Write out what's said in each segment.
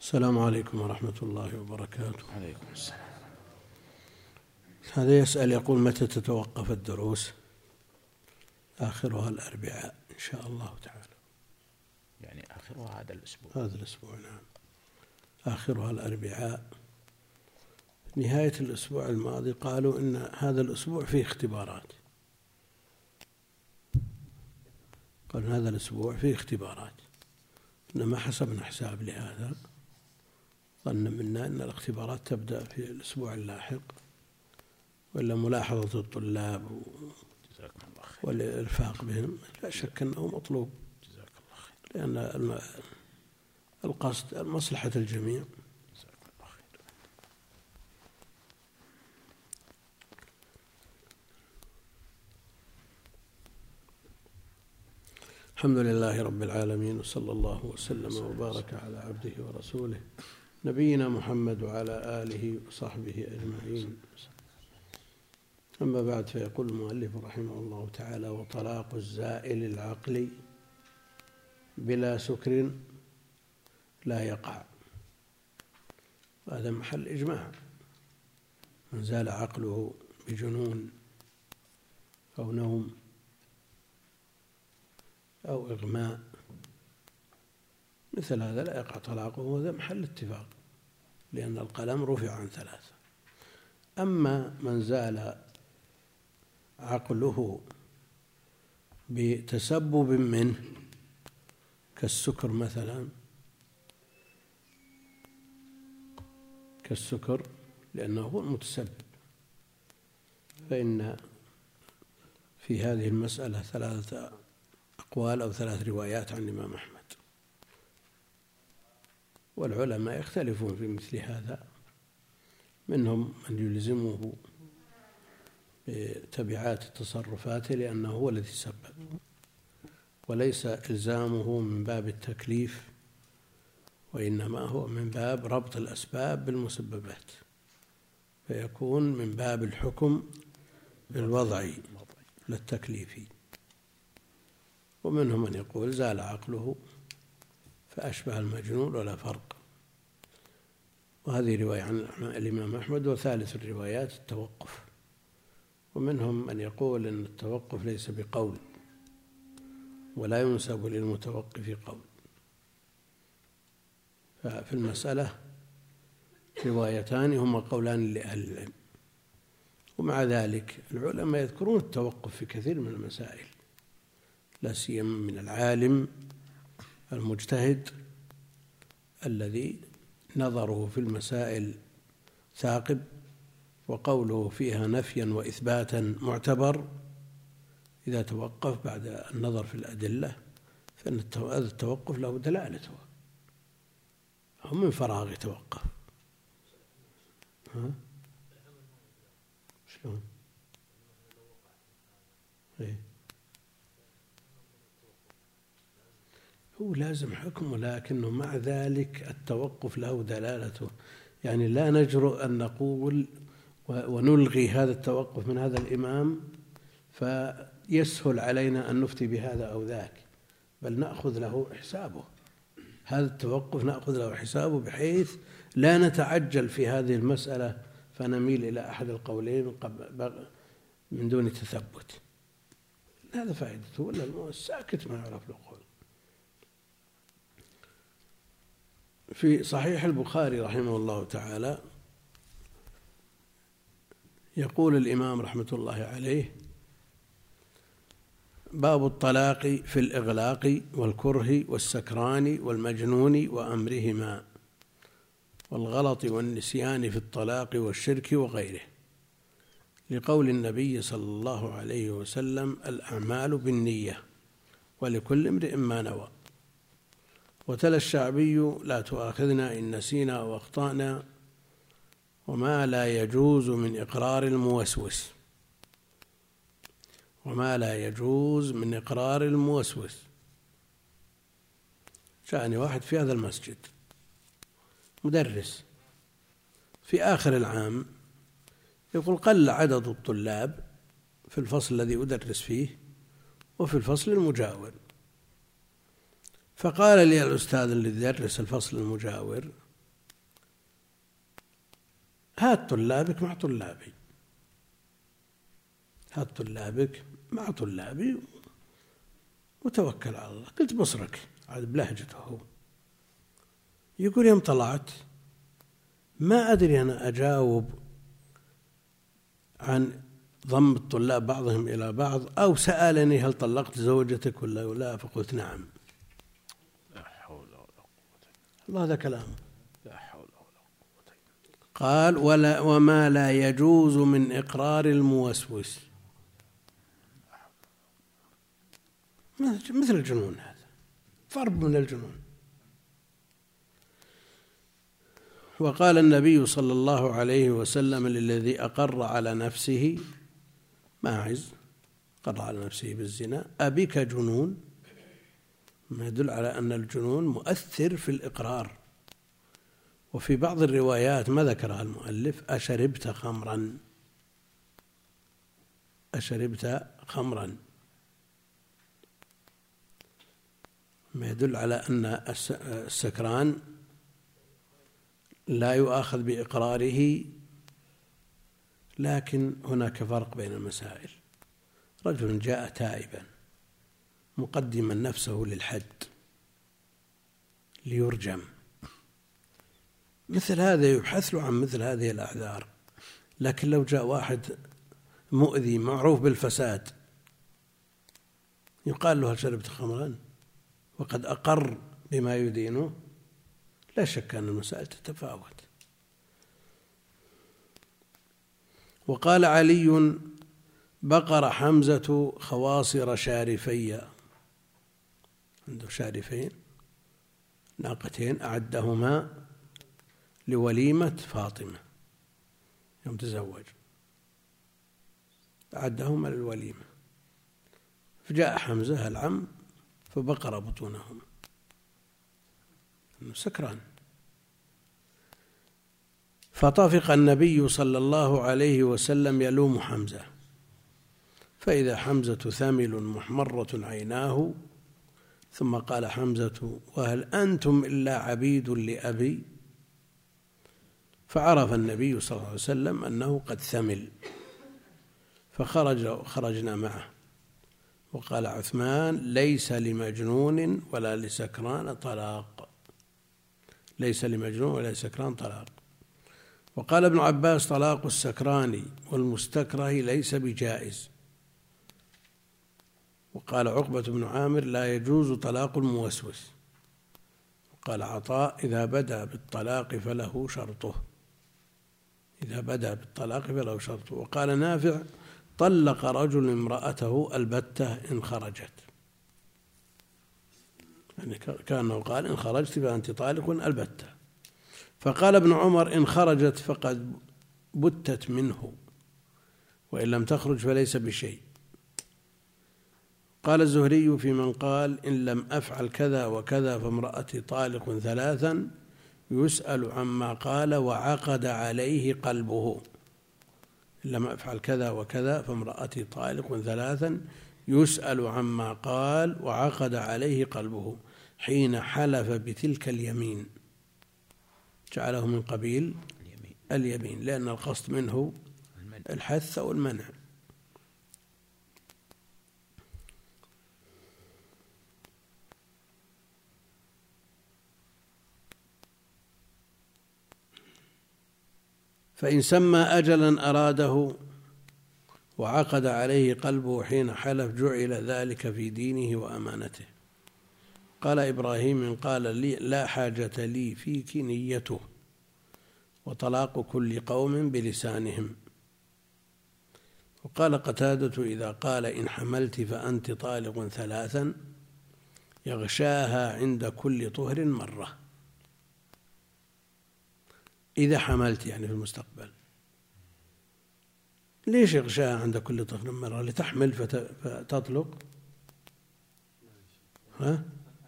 السلام عليكم ورحمة الله وبركاته. عليكم السلام. هذا يسأل يقول: متى تتوقف الدروس؟ آخرها الأربعاء إن شاء الله تعالى. يعني آخرها هذا الأسبوع. هذا الأسبوع، نعم، آخرها الأربعاء. نهاية الأسبوع الماضي قالوا إن هذا الأسبوع فيه اختبارات، قالوا هذا الأسبوع فيه اختبارات، إنما حسبنا حساب لهذا، ظن منا أن الاختبارات تبدأ في الأسبوع اللاحق، ولا ملاحظة الطلاب والإرفاق بهم لا شك أنه مطلوب، لأن القصد مصلحة الجميع. الحمد لله رب العالمين، وصلى الله وسلم وبارك على عبده ورسوله نبينا محمد وعلى آله وصحبه أجمعين. أما بعد، فيقول المؤلف رحمه الله تعالى: وطلاق الزائل العقلي بلا سكر لا يقع. هذا محل إجماع، من زال عقله بجنون أو نوم أو إغماء مثل هذا لا يقع طلاقه، وهذا محل اتفاق، لأن القلم رفع عن ثلاثة. أما من زال عقله بتسبب منه كالسكر مثلا، كالسكر لأنه هو المتسبب، فإن في هذه المسألة ثلاثة أقوال أو ثلاث روايات عن الإمام أحمد، والعلماء يختلفون في مثل هذا، منهم من يلزمه بتبعات تصرفاته لأنه هو الذي سبب، وليس إلزامه من باب التكليف، وإنما هو من باب ربط الأسباب بالمسببات، فيكون من باب الحكم بالوضعي لا التكليفي. ومنهم من يقول زال عقله فأشبه المجنون ولا فرق، وهذه رواية عن الإمام أحمد. وثالث الروايات التوقف، ومنهم من يقول أن التوقف ليس بقول ولا ينسب للمتوقف قول. ففي المسألة روايتان هما قولان لأهل العلم، ومع ذلك العلماء يذكرون التوقف في كثير من المسائل، لا سيما من العالم المجتهد الذي نظره في المسائل ثاقب، وقوله فيها نفيا وإثباتا معتبر. إذا توقف بعد النظر في الأدلة فإن هذا التوقف له دلالته، هو من فراغ يتوقف. شلون؟ هو لازم حكم، ولكنه مع ذلك التوقف له دلالته، يعني لا نجرؤ أن نقول ونلغي هذا التوقف من هذا الإمام فيسهل علينا أن نفتي بهذا أو ذاك، بل نأخذ له حسابه. هذا التوقف نأخذ له حسابه بحيث لا نتعجل في هذه المسألة فنميل إلى أحد القولين من دون تثبت. هذا فائدته، ولا الساكت ما يعرف له قول. في صحيح البخاري رحمه الله تعالى يقول الإمام رحمة الله عليه: باب الطلاق في الإغلاق والكره والسكران والمجنون وأمرهما والغلط والنسيان في الطلاق والشرك وغيره، لقول النبي صلى الله عليه وسلم: الأعمال بالنية ولكل امرئ ما نوى. وتلا الشعبي: لا تؤاخذنا إن نسينا أو أخطأنا، وما لا يجوز من إقرار الموسوس، وما لا يجوز من إقرار الموسوس. جاءني واحد في هذا المسجد مدرس في آخر العام، يقول: قل عدد الطلاب في الفصل الذي أدرس فيه وفي الفصل المجاور. فقال لي الأستاذ الذي يدرس الفصل المجاور: هات طلابك مع طلابي، هات طلابك مع طلابي وتوكل على الله. قلت بصرك، عاد بلهجته هو. يقول يوم طلعت ما أدري أنا أجاوب عن ضم الطلاب بعضهم إلى بعض أو سألني هل طلقت زوجتك ولا لا، فقلت نعم. لا حول ولا قوة. الله هذا كلامه. لا حول ولا قوة. قال وما لا يجوز من إقرار الموسوس، مثل الجنون، هذا ضرب من الجنون. وقال النبي صلى الله عليه وسلم للذي أقر على نفسه، ماعز أقر على نفسه بالزنا، أبك جنون؟ ما يدل على أن الجنون مؤثر في الإقرار. وفي بعض الروايات ما ذكرها المؤلف أشربت خمرا، أشربت خمرا، ما يدل على أن السكران لا يؤاخذ بإقراره. لكن هناك فرق بين المسائل. رجل جاء تائبا مقدما نفسه للحد ليرجم، مثل هذا يبحث له عن مثل هذه الأعذار. لكن لو جاء واحد مؤذي معروف بالفساد يقال له هل شربت خمرا وقد أقر بما يدينه، لا شك أن المسائل تتفاوت. وقال علي بقر حمزة خواصر شارفية، عنده شارفين ناقتين أعدهما لوليمة فاطمة يوم تزوج، أعدهما للوليمة، فجاء حمزة العم فبقر بطونهما، سكران. فطفق النبي صلى الله عليه وسلم يلوم حمزة، فإذا حمزة ثامل محمرة عيناه، ثم قال حمزة وهل أنتم إلا عبيد لأبي؟ فعرف النبي صلى الله عليه وسلم أنه قد ثمل، فخرجنا معه. وقال عثمان ليس لمجنون ولا لسكران طلاق، ليس لمجنون ولا لسكران طلاق. وقال ابن عباس طلاق السكران والمستكره ليس بجائز. وقال عقبة بن عامر لا يجوز طلاق الموسوس. وقال عطاء إذا بدأ بالطلاق فله شرطه، إذا بدأ بالطلاق فله شرطه. وقال نافع طلق رجل امرأته البتة إن خرجت، يعني كأنه قال إن خرجت فأنت طالق البتة. فقال ابن عمر إن خرجت فقد بتت منه، وإن لم تخرج فليس بشيء. قال الزهري في من قال إن لم أفعل كذا وكذا فامرأتي طالق ثلاثا يسأل عما قال وعقد عليه قلبه. إن لم أفعل كذا وكذا فامرأتي طالق ثلاثا يسأل عما قال وعقد عليه قلبه حين حلف بتلك اليمين، جعله من قبيل اليمين لأن القصد منه الحث أو المنع. فإن سمى أجلا أراده وعقد عليه قلبه حين حلف جعل ذلك في دينه وأمانته. قال إبراهيم قال لي لا حاجة لي فيك نيته، وطلاق كل قوم بلسانهم. وقال قتادة إذا قال إن حملت فأنت طالق ثلاثا يغشاها عند كل طهر مرة. إذا حملت يعني في المستقبل، ليش يغشاها عند كل طهر مرة؟ لتحمل فتطلق؟ ها؟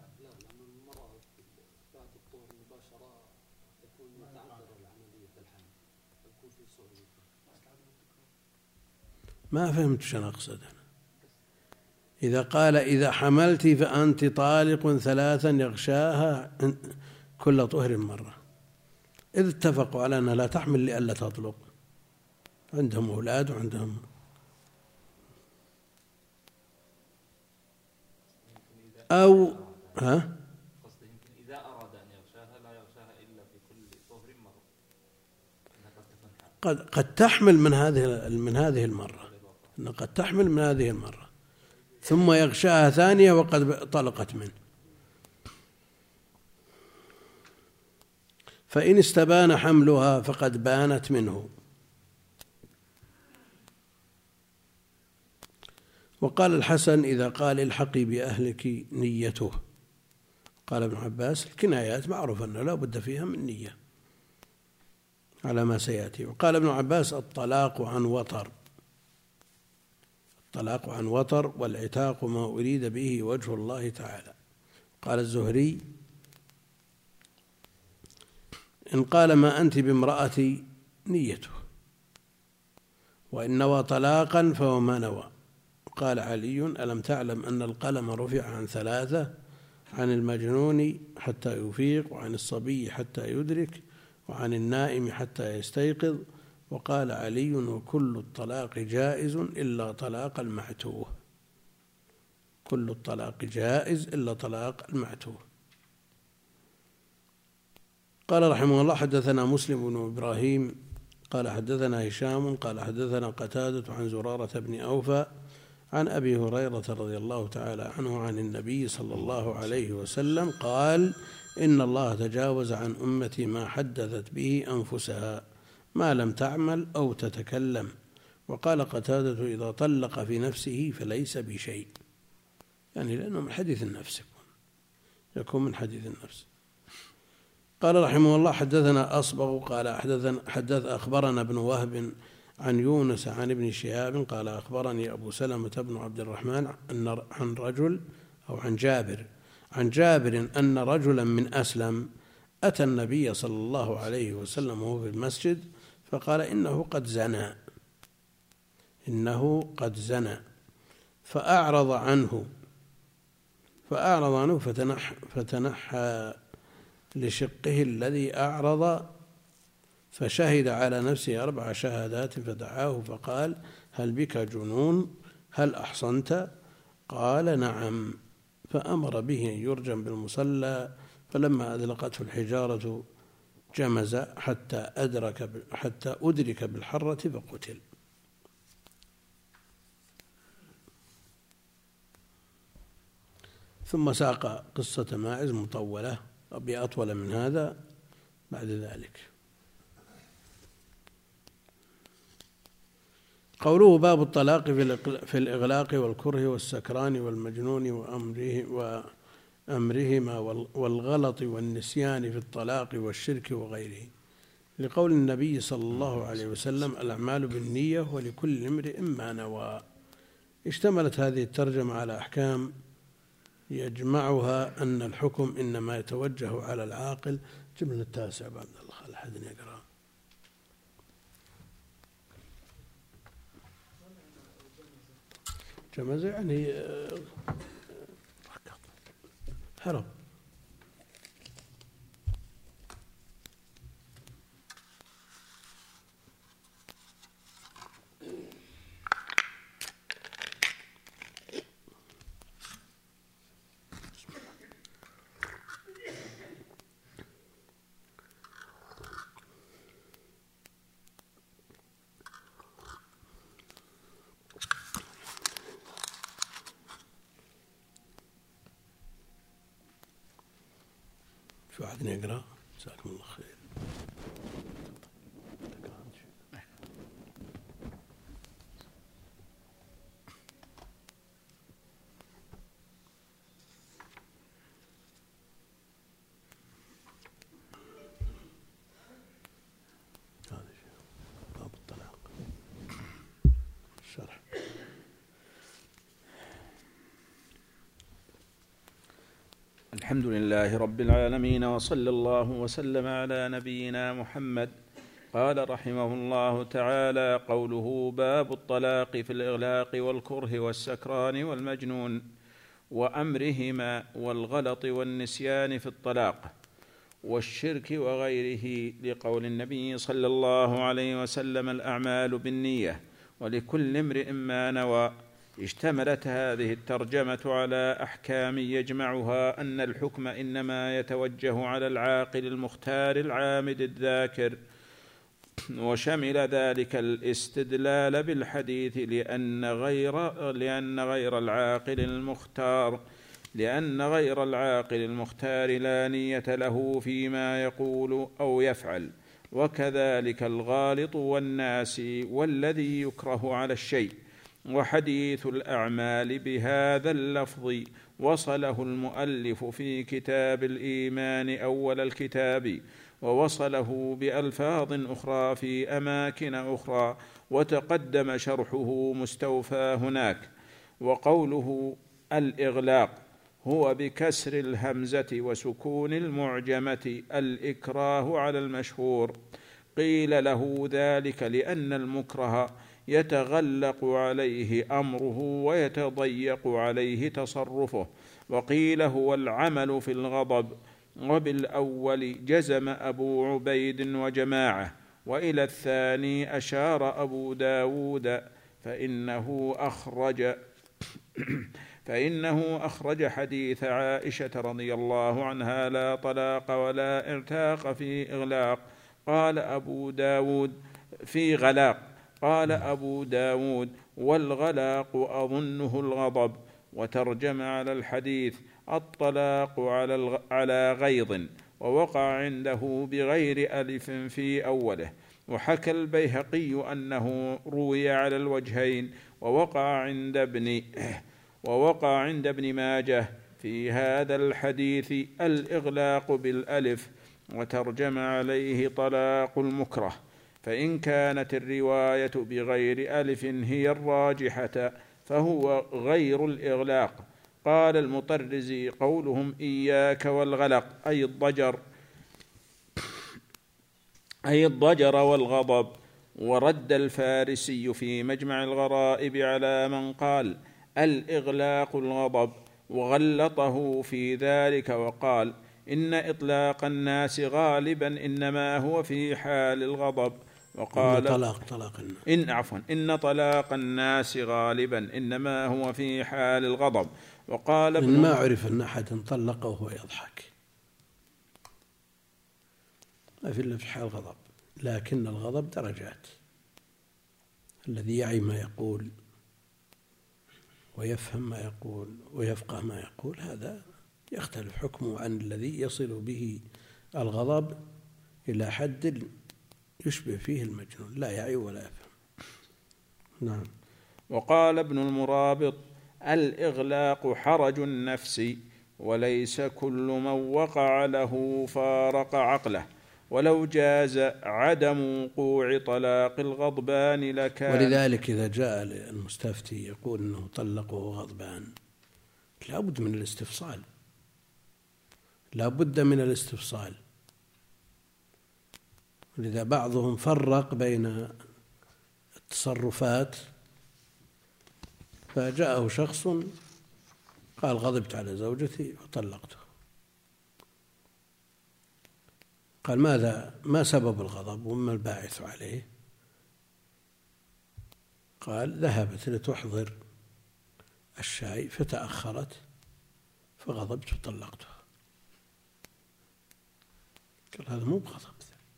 ما فهمت شو أنا أقصد أنا. إذا قال إذا حملت فأنت طالق ثلاثا يغشاها كل طهر مرة، إذ اتفقوا على أنها لا تحمل لئلا تطلق، عندهم أولاد وعندهم أو ها؟ إذا أراد أن يغشاها لا يغشاها إلا في كل طهر مرة، قد تحمل من هذه المرة، قد تحمل من هذه المرة ثم يغشاها ثانية وقد طلقت منه. فإن استبان حملها فقد بانت منه. وقال الحسن إذا قال الحقي بأهلك نيته. قال ابن عباس الكنايات معروف أنه لا بد فيها من نية على ما سيأتي. وقال ابن عباس الطلاق عن وطر، الطلاق عن وطر والعتاق ما أريد به وجه الله تعالى. قال الزهري إن قال ما أنت بامرأتي نيته، وإن نوى طلاقا فهو ما نوى. قال علي ألم تعلم أن القلم رفع عن ثلاثة، عن المجنون حتى يفيق، وعن الصبي حتى يدرك، وعن النائم حتى يستيقظ. وقال علي وكل الطلاق جائز إلا طلاق المعتوه، كل الطلاق جائز إلا طلاق المعتوه. قال رحمه الله حدثنا مسلم بن إبراهيم قال حدثنا هشام قال حدثنا قتادة عن زرارة بن أوفى عن أبي هريرة رضي الله تعالى عنه عن النبي صلى الله عليه وسلم قال إن الله تجاوز عن أمتي ما حدثت به أنفسها ما لم تعمل أو تتكلم. وقال قتادة إذا طلق في نفسه فليس بشيء، يعني لأنه من حديث النفس، يكون من حديث النفس. قال رحمه الله حدثنا أصبغ قال أخبرنا ابن وهب عن يونس عن ابن شهاب قال أخبرني أبو سلمة بن عبد الرحمن عن رجل أو عن جابر أن رجلا من أسلم أتى النبي صلى الله عليه وسلم وهو في المسجد فقال إنه قد زنى فأعرض عنه فتنحى لشقه الذي أعرض فشهد على نفسه 4 شهادات فدعاه فقال هل بك جنون؟ هل أحصنت؟ قال نعم. فأمر به أن يرجم بالمصلى، فلما أذلقته الحجارة جمز حتى أدرك بالحرة فقتل. ثم ساق قصة ماعز مطولة بأطول من هذا بعد ذلك. قوله باب الطلاق في الإغلاق والكره والسكران والمجنون وأمرهما والغلط والنسيان في الطلاق والشرك وغيره، لقول النبي صلى الله عليه وسلم الأعمال بالنية ولكل امرئ ما نوى. اشتملت هذه الترجمة على أحكام يجمعها أن الحكم إنما يتوجه على العاقل. جملة التاسع بعد الله خل أحد يقرأ. جمز يعني هرب. في واحد يقرأ؟ جزاكم الله خير. باب الطلاق الشرح. الحمد لله رب العالمين وصلى الله وسلم على نبينا محمد. قال رحمه الله تعالى قوله باب الطلاق في الإغلاق والكره والسكران والمجنون وأمرهما والغلط والنسيان في الطلاق. والشرك وغيره، لقول النبي صلى الله عليه وسلم: الأعمال بالنية ولكل امرئ ما نوى. اشتملت هذه الترجمة على أحكام يجمعها أن الحكم إنما يتوجه على العاقل المختار العامد الذاكر، وشمل ذلك الاستدلال بالحديث لأن غير العاقل المختار لا نية له فيما يقول أو يفعل، وكذلك الغالط والناسي والذي يكره على الشيء. وحديث الأعمال بهذا اللفظ وصله المؤلف في كتاب الإيمان أول الكتاب، ووصله بألفاظ أخرى في أماكن أخرى، وتقدم شرحه مستوفى هناك. وقوله الإغلاق هو بكسر الهمزة وسكون المعجمة الإكراه على المشهور. قيل له ذلك لأن المكره يتغلق عليه أمره ويتضيق عليه تصرفه. وقيل هو العمل في الغضب. وبالأول جزم أبو عبيد وجماعة، وإلى الثاني أشار أبو داود، فإنه أخرج حديث عائشة رضي الله عنها: لا طلاق ولا ارتاق في إغلاق. قال أبو داود في غلاق. قال أبو داود: والغلاق أظنه الغضب. وترجم على الحديث: الطلاق على غيظ، ووقع عنده بغير ألف في أوله. وحكى البيهقي أنه روي على الوجهين، ووقع عند ابن ماجه في هذا الحديث الإغلاق بالألف، وترجم عليه طلاق المكره. فإن كانت الرواية بغير ألف هي الراجحة فهو غير الإغلاق. قال المطرزي: قولهم إياك والغلق أي الضجر والغضب. ورد الفارسي في مجمع الغرائب على من قال الإغلاق الغضب، وغلطه في ذلك وقال: إن إطلاق الناس غالبا إنما هو في حال الغضب. وقال إن طلاق الناس غالبا إنما هو في حال الغضب. وقال إن ما عرف أن أحد طلقه وهو يضحك، ما في إلا في حال الغضب، لكن الغضب درجات. الذي يعي ما يقول ويفهم ما يقول ويفقه ما يقول هذا يختلف حكمه عن الذي يصل به الغضب إلى حد يشبه فيه المجنون، لا يعي ولا يفهم. نعم. وقال ابن المرابط: الإغلاق حرج النفس، وليس كل من وقع له فارق عقله، ولو جاز عدم وقوع طلاق الغضبان لكان. ولذلك إذا جاء المستفتي يقول أنه طلق وهو غضبان لا بد من الاستفصال، لا بد من الاستفصال. ولذا بعضهم فرق بين التصرفات، فجاءه شخص قال غضبت على زوجتي وطلقته، قال ما سبب الغضب وما الباعث عليه؟ قال ذهبت لتحضر الشاي فتأخرت فغضبت وطلقته. قال هذا مو بغضب،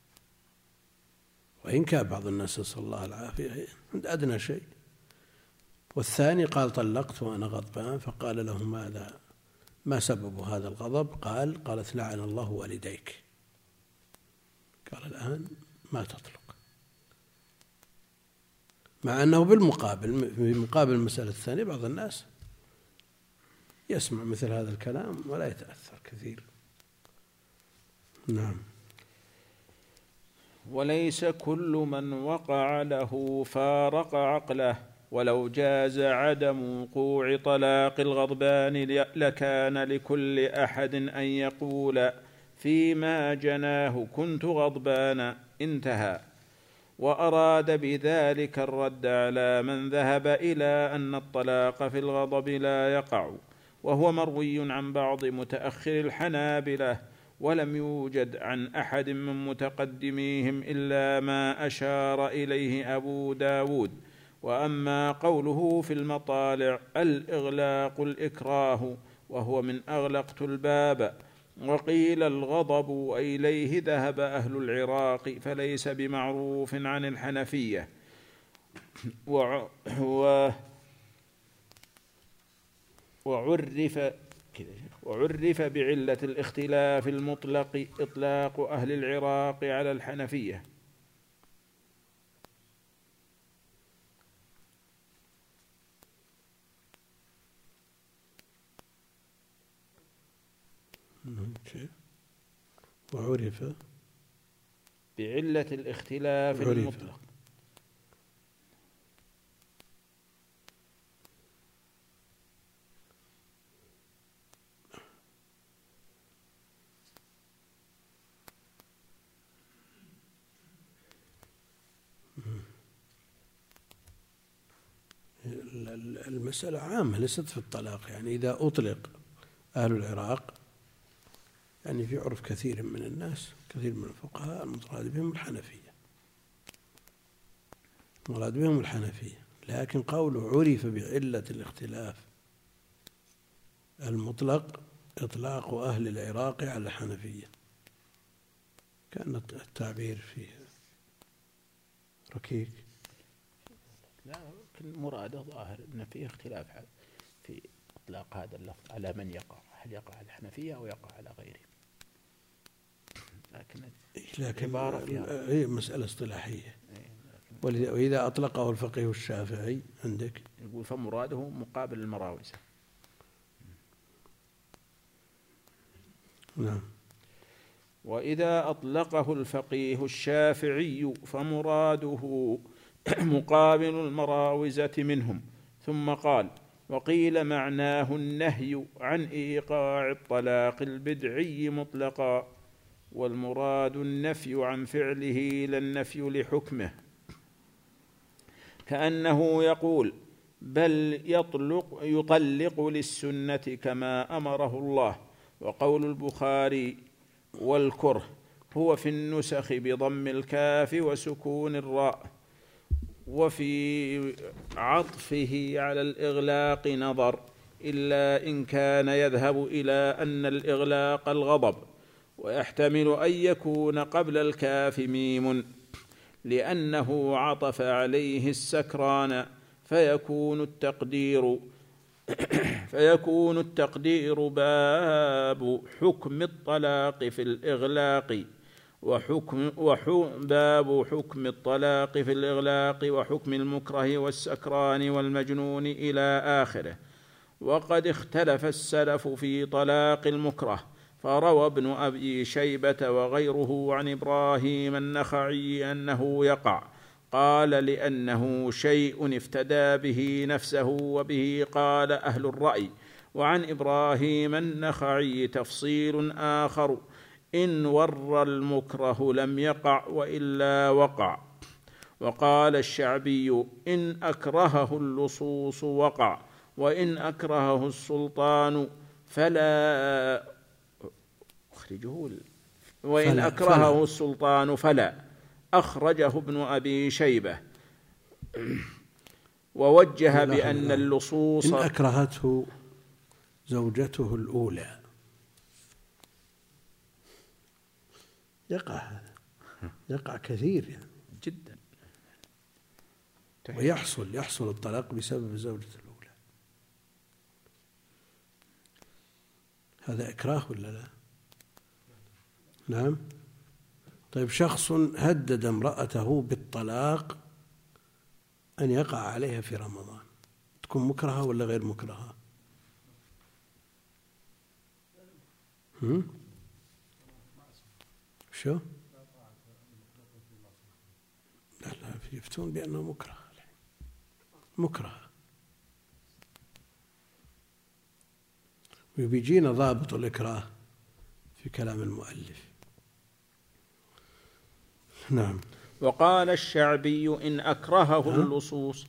وإن كان بعض الناس نسأل الله العافية عند أدنى شيء. والثاني قال طلقت وأنا غضبان، فقال له ما سبب هذا الغضب؟ قالت لعن الله والديك. قال الآن ما تطلق، مع أنه في مقابل المسألة الثانية بعض الناس يسمع مثل هذا الكلام ولا يتأثر كثير. نعم. وليس كل من وقع له فارق عقله، ولو جاز عدم وقوع طلاق الغضبان لكان لكل أحد أن يقول فيما جناه كنت غضبانا، انتهى. وأراد بذلك الرد على من ذهب إلى أن الطلاق في الغضب لا يقع، وهو مروي عن بعض متأخر الحنابلة، ولم يوجد عن أحد من متقدميهم إلا ما أشار إليه أبو داود. وأما قوله في المطالع الإغلاق الإكراه وهو من أغلقت الباب، وقيل الغضب وإليه ذهب أهل العراق فليس بمعروف عن الحنفية. وعرف بعلة الاختلاف المطلق إطلاق أهل العراق على الحنفية. وعرف بعلة الاختلاف المطلق. المسألة عامة ليست في الطلاق، يعني إذا أطلق أهل العراق يعني في عرف كثير من الناس، كثير من الفقهاء المراد بهم الحنفية، مراد بهم الحنفية، لكن قوله عرف بعلة الاختلاف المطلق إطلاق أهل العراق على الحنفية، كان التعبير فيه ركيك. لا، لكن مراده ظاهر أن فيه اختلاف في إطلاق هذا اللفظ على من يقع، هل يقع على الحنفية أو يقع على غيره. لكن هي مسألة اصطلاحية. وإذا أطلقه الفقيه الشافعي عندك يقول فمراده مقابل المراوزة. نعم. وإذا أطلقه الفقيه الشافعي فمراده مقابل المراوزة منهم. ثم قال: وقيل معناه النهي عن إيقاع الطلاق البدعي مطلقا، والمراد النفي عن فعله لا النفي لحكمه، كأنه يقول: بل يطلق للسنة كما أمره الله. وقول البخاري والكره هو في النسخ بضم الكاف وسكون الراء، وفي عطفه على الإغلاق نظر، إلا إن كان يذهب إلى أن الإغلاق الغضب، ويحتمل أن يكون قبل الكاف ميم لأنه عطف عليه السكران، فيكون التقدير باب حكم الطلاق في الإغلاق باب حكم الطلاق في الإغلاق وحكم المكره والسكران والمجنون إلى آخره. وقد اختلف السلف في طلاق المكره، فروى ابن أبي شيبة وغيره عن إبراهيم النخعي أنه يقع، قال لأنه شيء افتدى به نفسه، وبه قال أهل الرأي. وعن إبراهيم النخعي تفصيل آخر: إن ور المكره لم يقع وإلا وقع. وقال الشعبي: إن أكرهه اللصوص وقع، وإن أكرهه السلطان فلا وإن أكرهه السلطان فلا. أخرجه ابن أبي شيبة. ووجه بأن اللصوص إن أكرهته زوجته الأولى، يقع هذا، يقع كثير يعني جدا، ويحصل الطلاق بسبب الزوجة الأولى. هذا إكراه ولا لا؟ نعم. طيب، شخص هدد امرأته بالطلاق أن يقع عليها في رمضان، تكون مكرهة ولا غير مكرهة؟ شو؟ لا يفتون بأنه مكره. وبيجينا ضابط الإكراه في كلام المؤلف. نعم. وقال الشعبي: إن أكرهه اللصوص.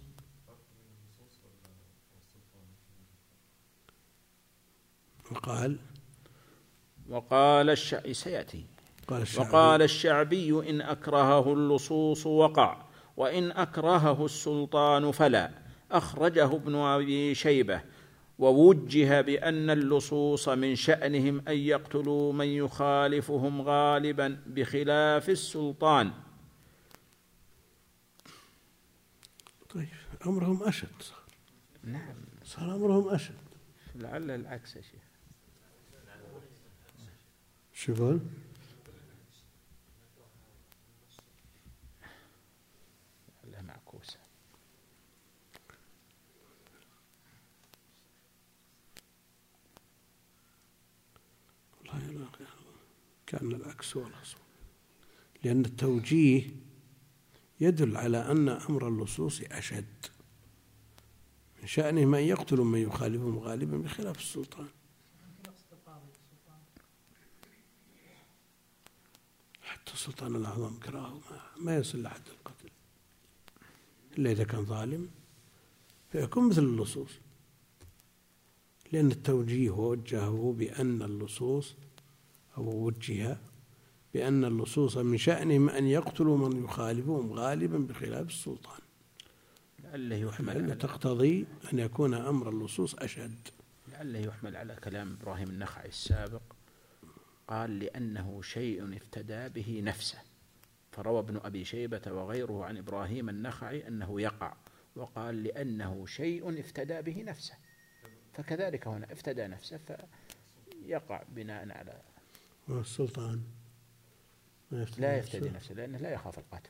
وقال سيأتي. الشعبي. وقال الشعبي: إن أكرهه اللصوص وقع، وإن أكرهه السلطان فلا. أخرجه ابن أبي شيبة. ووجه بأن اللصوص من شأنهم أن يقتلوا من يخالفهم غالبا بخلاف السلطان. طيب أمرهم أشد. نعم، صار أمرهم أشد. لعل العكس يا شيخ. شو يقول؟ لعلها معكوسة. والله كان العكس هو الأصل، لأن التوجيه يدل على أن أمر اللصوص أشد، من شأنهم أن يقتلوا من يخالفهم غالبا بخلاف السلطان. حتى السلطان الأعظم كراهه ما يصل لحد القتل إلا إذا كان ظالم، فيكون مثل اللصوص، لأن التوجيه وجهه بأن اللصوص، أو وجه بأن اللصوص من شأنهم أن يقتلوا من يخالفهم غالبا بخلاف السلطان، لعله يحمل تقتضي أن يكون أمر اللصوص أشد. لعله يحمل على كلام إبراهيم النخعي السابق، قال: لأنه شيء افتدى به نفسه. فروى ابن أبي شيبة وغيره عن إبراهيم النخعي أنه يقع، وقال: لأنه شيء افتدى به نفسه. فكذلك هنا افتدى نفسه فيقع بناء على. والسلطان لا يفتدي نفسه لأنه لا يخاف القتل.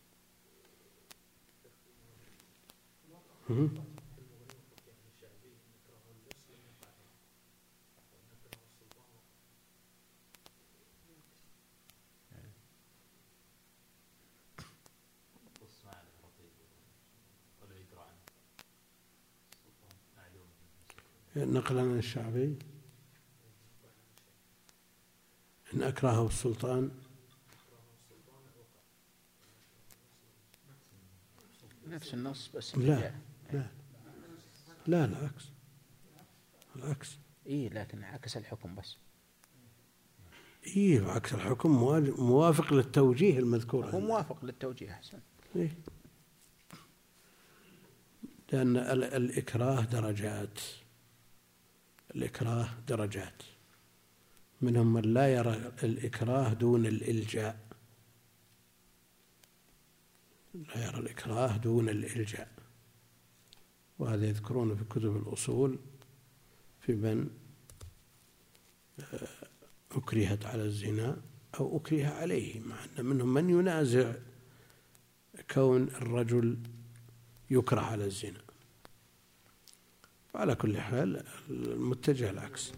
نقلا عن الشعبي: إن أكرهه السلطان. نفس النص بس. لا العكس. إيه، لكن عكس الحكم بس. إيه، عكس الحكم موافق للتوجيه المذكور. هو موافق للتوجيه أحسن. إيه، لأن الإكراه درجات. منهم من لا يرى الإكراه دون الإلجاء، وهذا يذكرون في كتب الأصول في من أكرهت على الزنا أو أكره عليه، مع أن منهم من ينازع كون الرجل يكره على الزنا. وعلى كل حال المتجه العكس.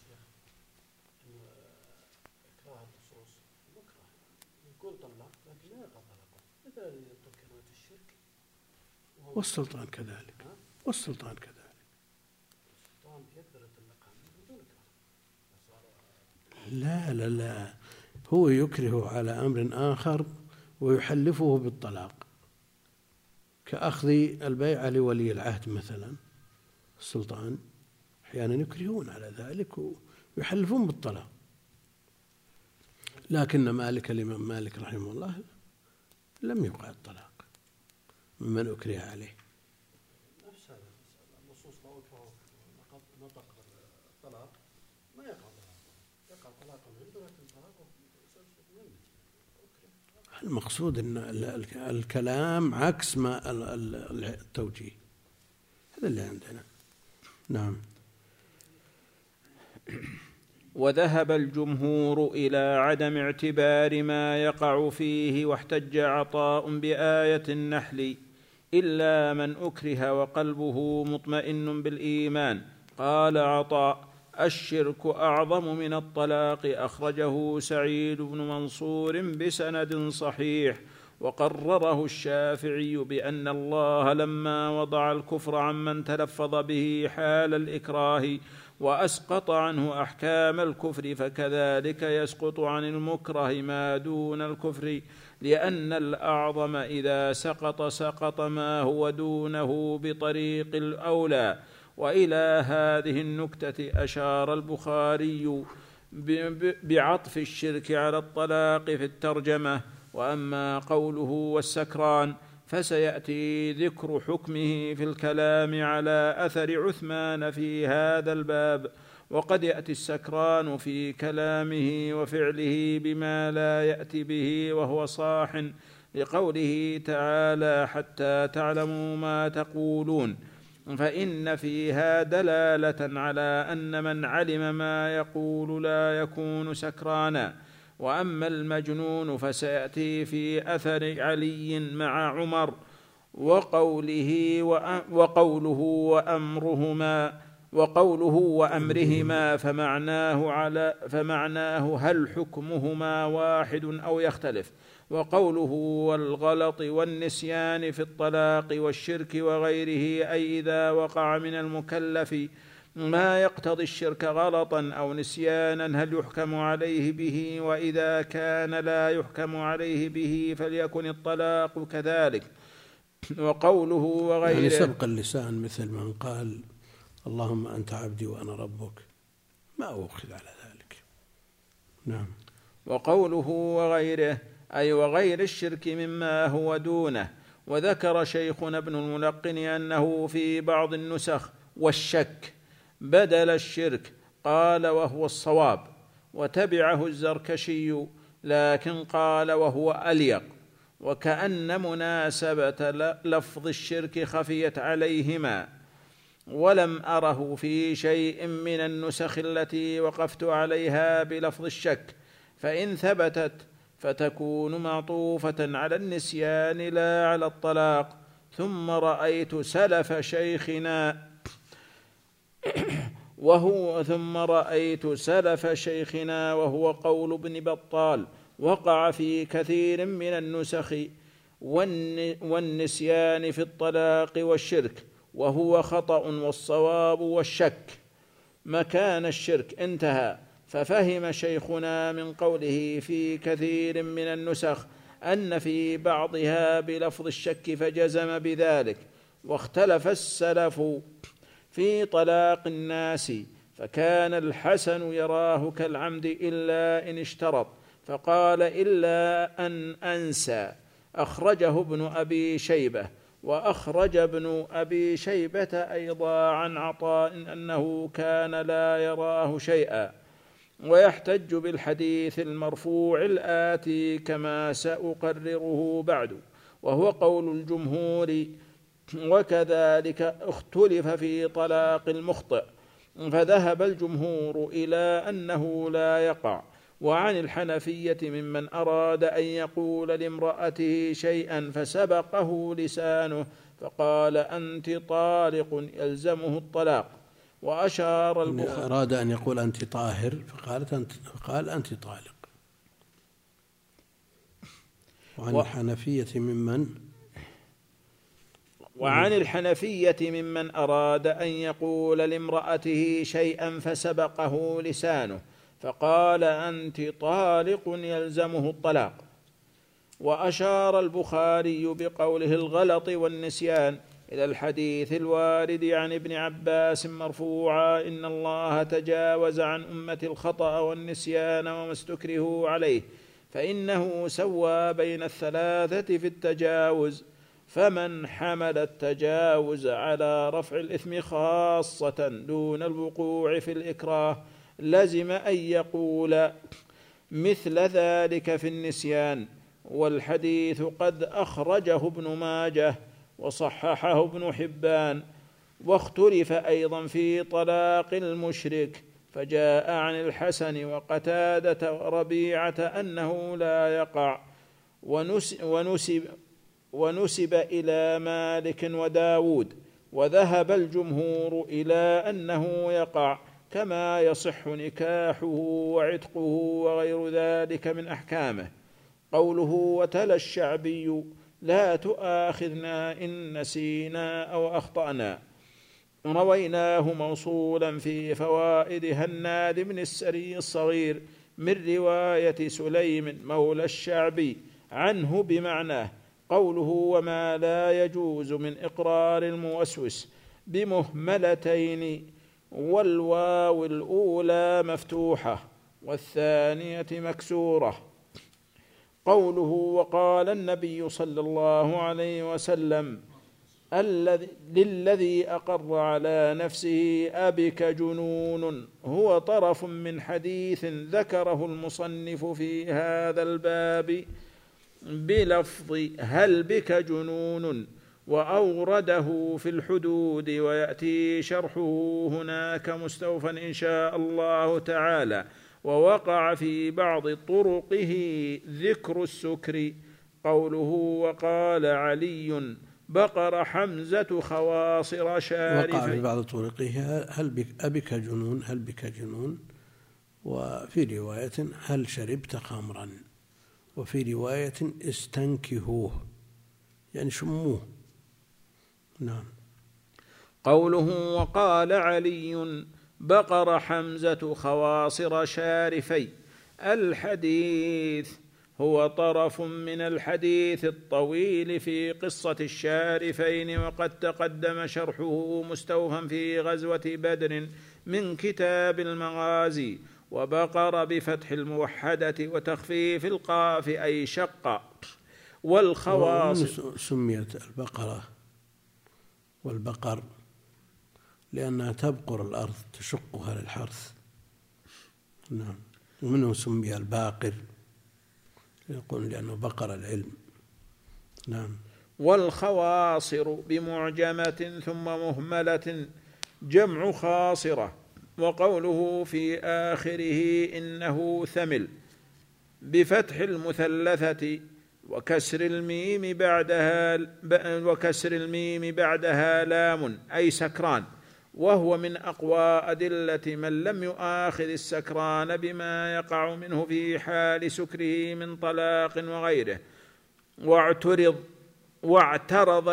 والسلطان كذلك. لا هو يكره على أمر آخر ويحلفه بالطلاق، كأخذ البيعة لولي العهد مثلا. السلطان أحيانا يكرهون على ذلك ويحلفون بالطلاق، لكن الإمام مالك رحمه الله لم يقع الطلاق ممن أكره عليه. نفس هذا النصوص ما أكره نطق بالطلاق ما يقع طلاق منه، لكن طلاقه المقصود أن الكلام عكس ما التوجيه، هذا اللي عندنا. نعم. وذهب الجمهور إلى عدم اعتبار ما يقع فيه، واحتج عطاء بآية النحل: إلا من أكره وقلبه مطمئن بالإيمان. قال عطاء: الشرك أعظم من الطلاق. أخرجه سعيد بن منصور بسند صحيح. وقرره الشافعي بأن الله لما وضع الكفر عمن تلفظ به حال الإكراه وأسقط عنه أحكام الكفر، فكذلك يسقط عن المكره ما دون الكفر، لأن الأعظم إذا سقط ما هو دونه بطريق الأولى. وإلى هذه النكتة أشار البخاري بعطف الشرك على الطلاق في الترجمة. وأما قوله والسكران فسيأتي ذكر حكمه في الكلام على أثر عثمان في هذا الباب. وقد يأتي السكران في كلامه وفعله بما لا يأتي به وهو صاح، لقوله تعالى حتى تعلموا ما تقولون، فإن فيها دلالة على أن من علم ما يقول لا يكون سكرانا. وأما المجنون فسيأتي في أثر علي مع عمر وقوله وأمرهما فمعناه هل حكمهما واحد أو يختلف. وقوله والغلط والنسيان في الطلاق والشرك وغيره، أي إذا وقع من المكلف ما يقتضي الشرك غلطا أو نسيانا هل يحكم عليه به، وإذا كان لا يحكم عليه به فليكن الطلاق كذلك. وقوله وغيره يعني سبق اللسان مثل من قال اللهم أنت عبدي وأنا ربك، ما أؤخذ على ذلك. نعم. وقوله وغيره أي وغير الشرك مما هو دونه. وذكر شيخنا ابن الملقن أنه في بعض النسخ والشك بدل الشرك، قال وهو الصواب، وتبعه الزركشي لكن قال وهو أليق، وكأن مناسبة لفظ الشرك خفيت عليهما، ولم أره في شيء من النسخ التي وقفت عليها بلفظ الشك، فإن ثبتت فتكون معطوفة على النسيان لا على الطلاق. ثم رأيت سلف شيخنا وهو قول ابن بطال، وقع في كثير من النسخ والنسيان في الطلاق والشرك، وهو خطأ، والصواب والشك مكان الشرك. انتهى. ففهم شيخنا من قوله في كثير من النسخ أن في بعضها بلفظ الشك فجزم بذلك. واختلف السلف في طلاق الناس، فكان الحسن يراه كالعمد إلا إن اشترط، فقال إلا أن أنسى. أخرجه ابن أبي شيبة، وأخرج ابن أبي شيبة أيضا عن عطاء أنه كان لا يراه شيئا. ويحتج بالحديث المرفوع الآتي كما سأقرره بعد، وهو قول الجمهور. وكذلك اختلف في طلاق المخطئ، فذهب الجمهور إلى أنه لا يقع. وعن الحنفية ممن أراد أن يقول لامرأته شيئا فسبقه لسانه فقال أنت طالق يلزمه الطلاق. وأشار أراد أن يقول أنت طاهر فقال أنت طالق. وعن الحنفية ممن أراد أن يقول لامرأته شيئا فسبقه لسانه فقال أنت طالق يلزمه الطلاق. وأشار البخاري بقوله الغلط والنسيان إلى الحديث الوارد عن ابن عباس مرفوعا إن الله تجاوز عن أمة الخطأ والنسيان وما استكرهوا عليه، فإنه سوى بين الثلاثة في التجاوز، فمن حمل التجاوز على رفع الإثم خاصة دون الوقوع في الإكراه لزم أن يقول مثل ذلك في النسيان. والحديث قد أخرجه ابن ماجه وصححه ابن حبان. واختلف أيضا في طلاق المشرك، فجاء عن الحسن وقتادة وربيعة أنه لا يقع، ونسب إلى مالك وداود. وذهب الجمهور إلى أنه يقع، كما يصح نكاحه وعتقه وغير ذلك من أحكامه. قوله وتلا الشعبي لا تؤاخذنا إن نسينا أو أخطأنا، رويناه موصولا في فوائد هناد بن السري الصغير من رواية سليم مولى الشعبي عنه بمعناه. قوله وما لا يجوز من إقرار الموسوس بمهملتين والواو الأولى مفتوحة والثانية مكسورة. قوله وقال النبي صلى الله عليه وسلم للذي أقر على نفسه أبك جنون هو طرف من حديث ذكره المصنف في هذا الباب بلفظ هل بك جنون، وأورده في الحدود، ويأتي شرحه هناك مستوفا إن شاء الله تعالى. ووقع في بعض طرقه ذكر السكر. قوله وقال علي بقر حمزة خواصر شارف. وقع في بعض طرقه أبك جنون، هل بك جنون، وفي رواية هل شربت خمرا، وفي رواية استنكهوه يعني شموه. نعم. قوله وقال علي بقر حمزة خواصر شارفي. الحديث هو طرف من الحديث الطويل في قصة الشارفين، وقد تقدم شرحه مستوفا في غزوة بدر من كتاب المغازي. وبقر بفتح الموحدة وتخفيف القاف أي شق. والخواصر سميت البقرة والبقر لأنها تبقر الأرض تشقها للحرث. نعم. ومنه سمي الباقر يقول لأنه بقر العلم. نعم. والخواصر بمعجمة ثم مهملة جمع خاصرة. وقوله في آخره إنه ثمل بفتح المثلثة وكسر الميم بعدها لام أي سكران، وهو من أقوى أدلة من لم يؤاخذ السكران بما يقع منه في حال سكره من طلاق وغيره. واعترض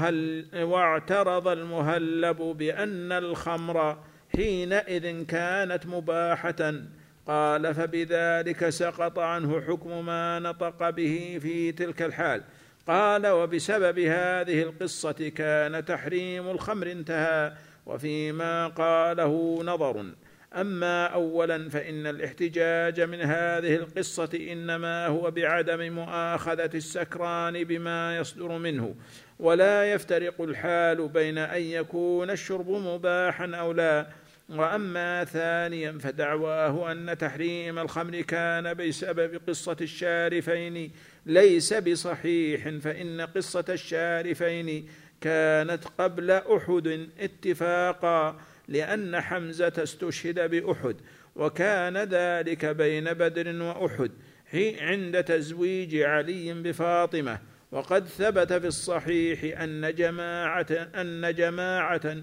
المهلب بأن الخمر حينئذ كانت مباحة، قال فبذلك سقط عنه حكم ما نطق به في تلك الحال. قال وبسبب هذه القصة كان تحريم الخمر انتهى. وفيما قاله نظر. أما أولا فإن الاحتجاج من هذه القصة إنما هو بعدم مؤاخذة السكران بما يصدر منه، ولا يفترق الحال بين أن يكون الشرب مباحا أو لا. وأما ثانيا فدعواه أن تحريم الخمر كان بسبب قصة الشارفين ليس بصحيح، فإن قصة الشارفين كانت قبل أحد اتفاقا، لأن حمزة استشهد بأحد، وكان ذلك بين بدر وأحد عند تزويج علي بفاطمة. وقد ثبت في الصحيح أن جماعة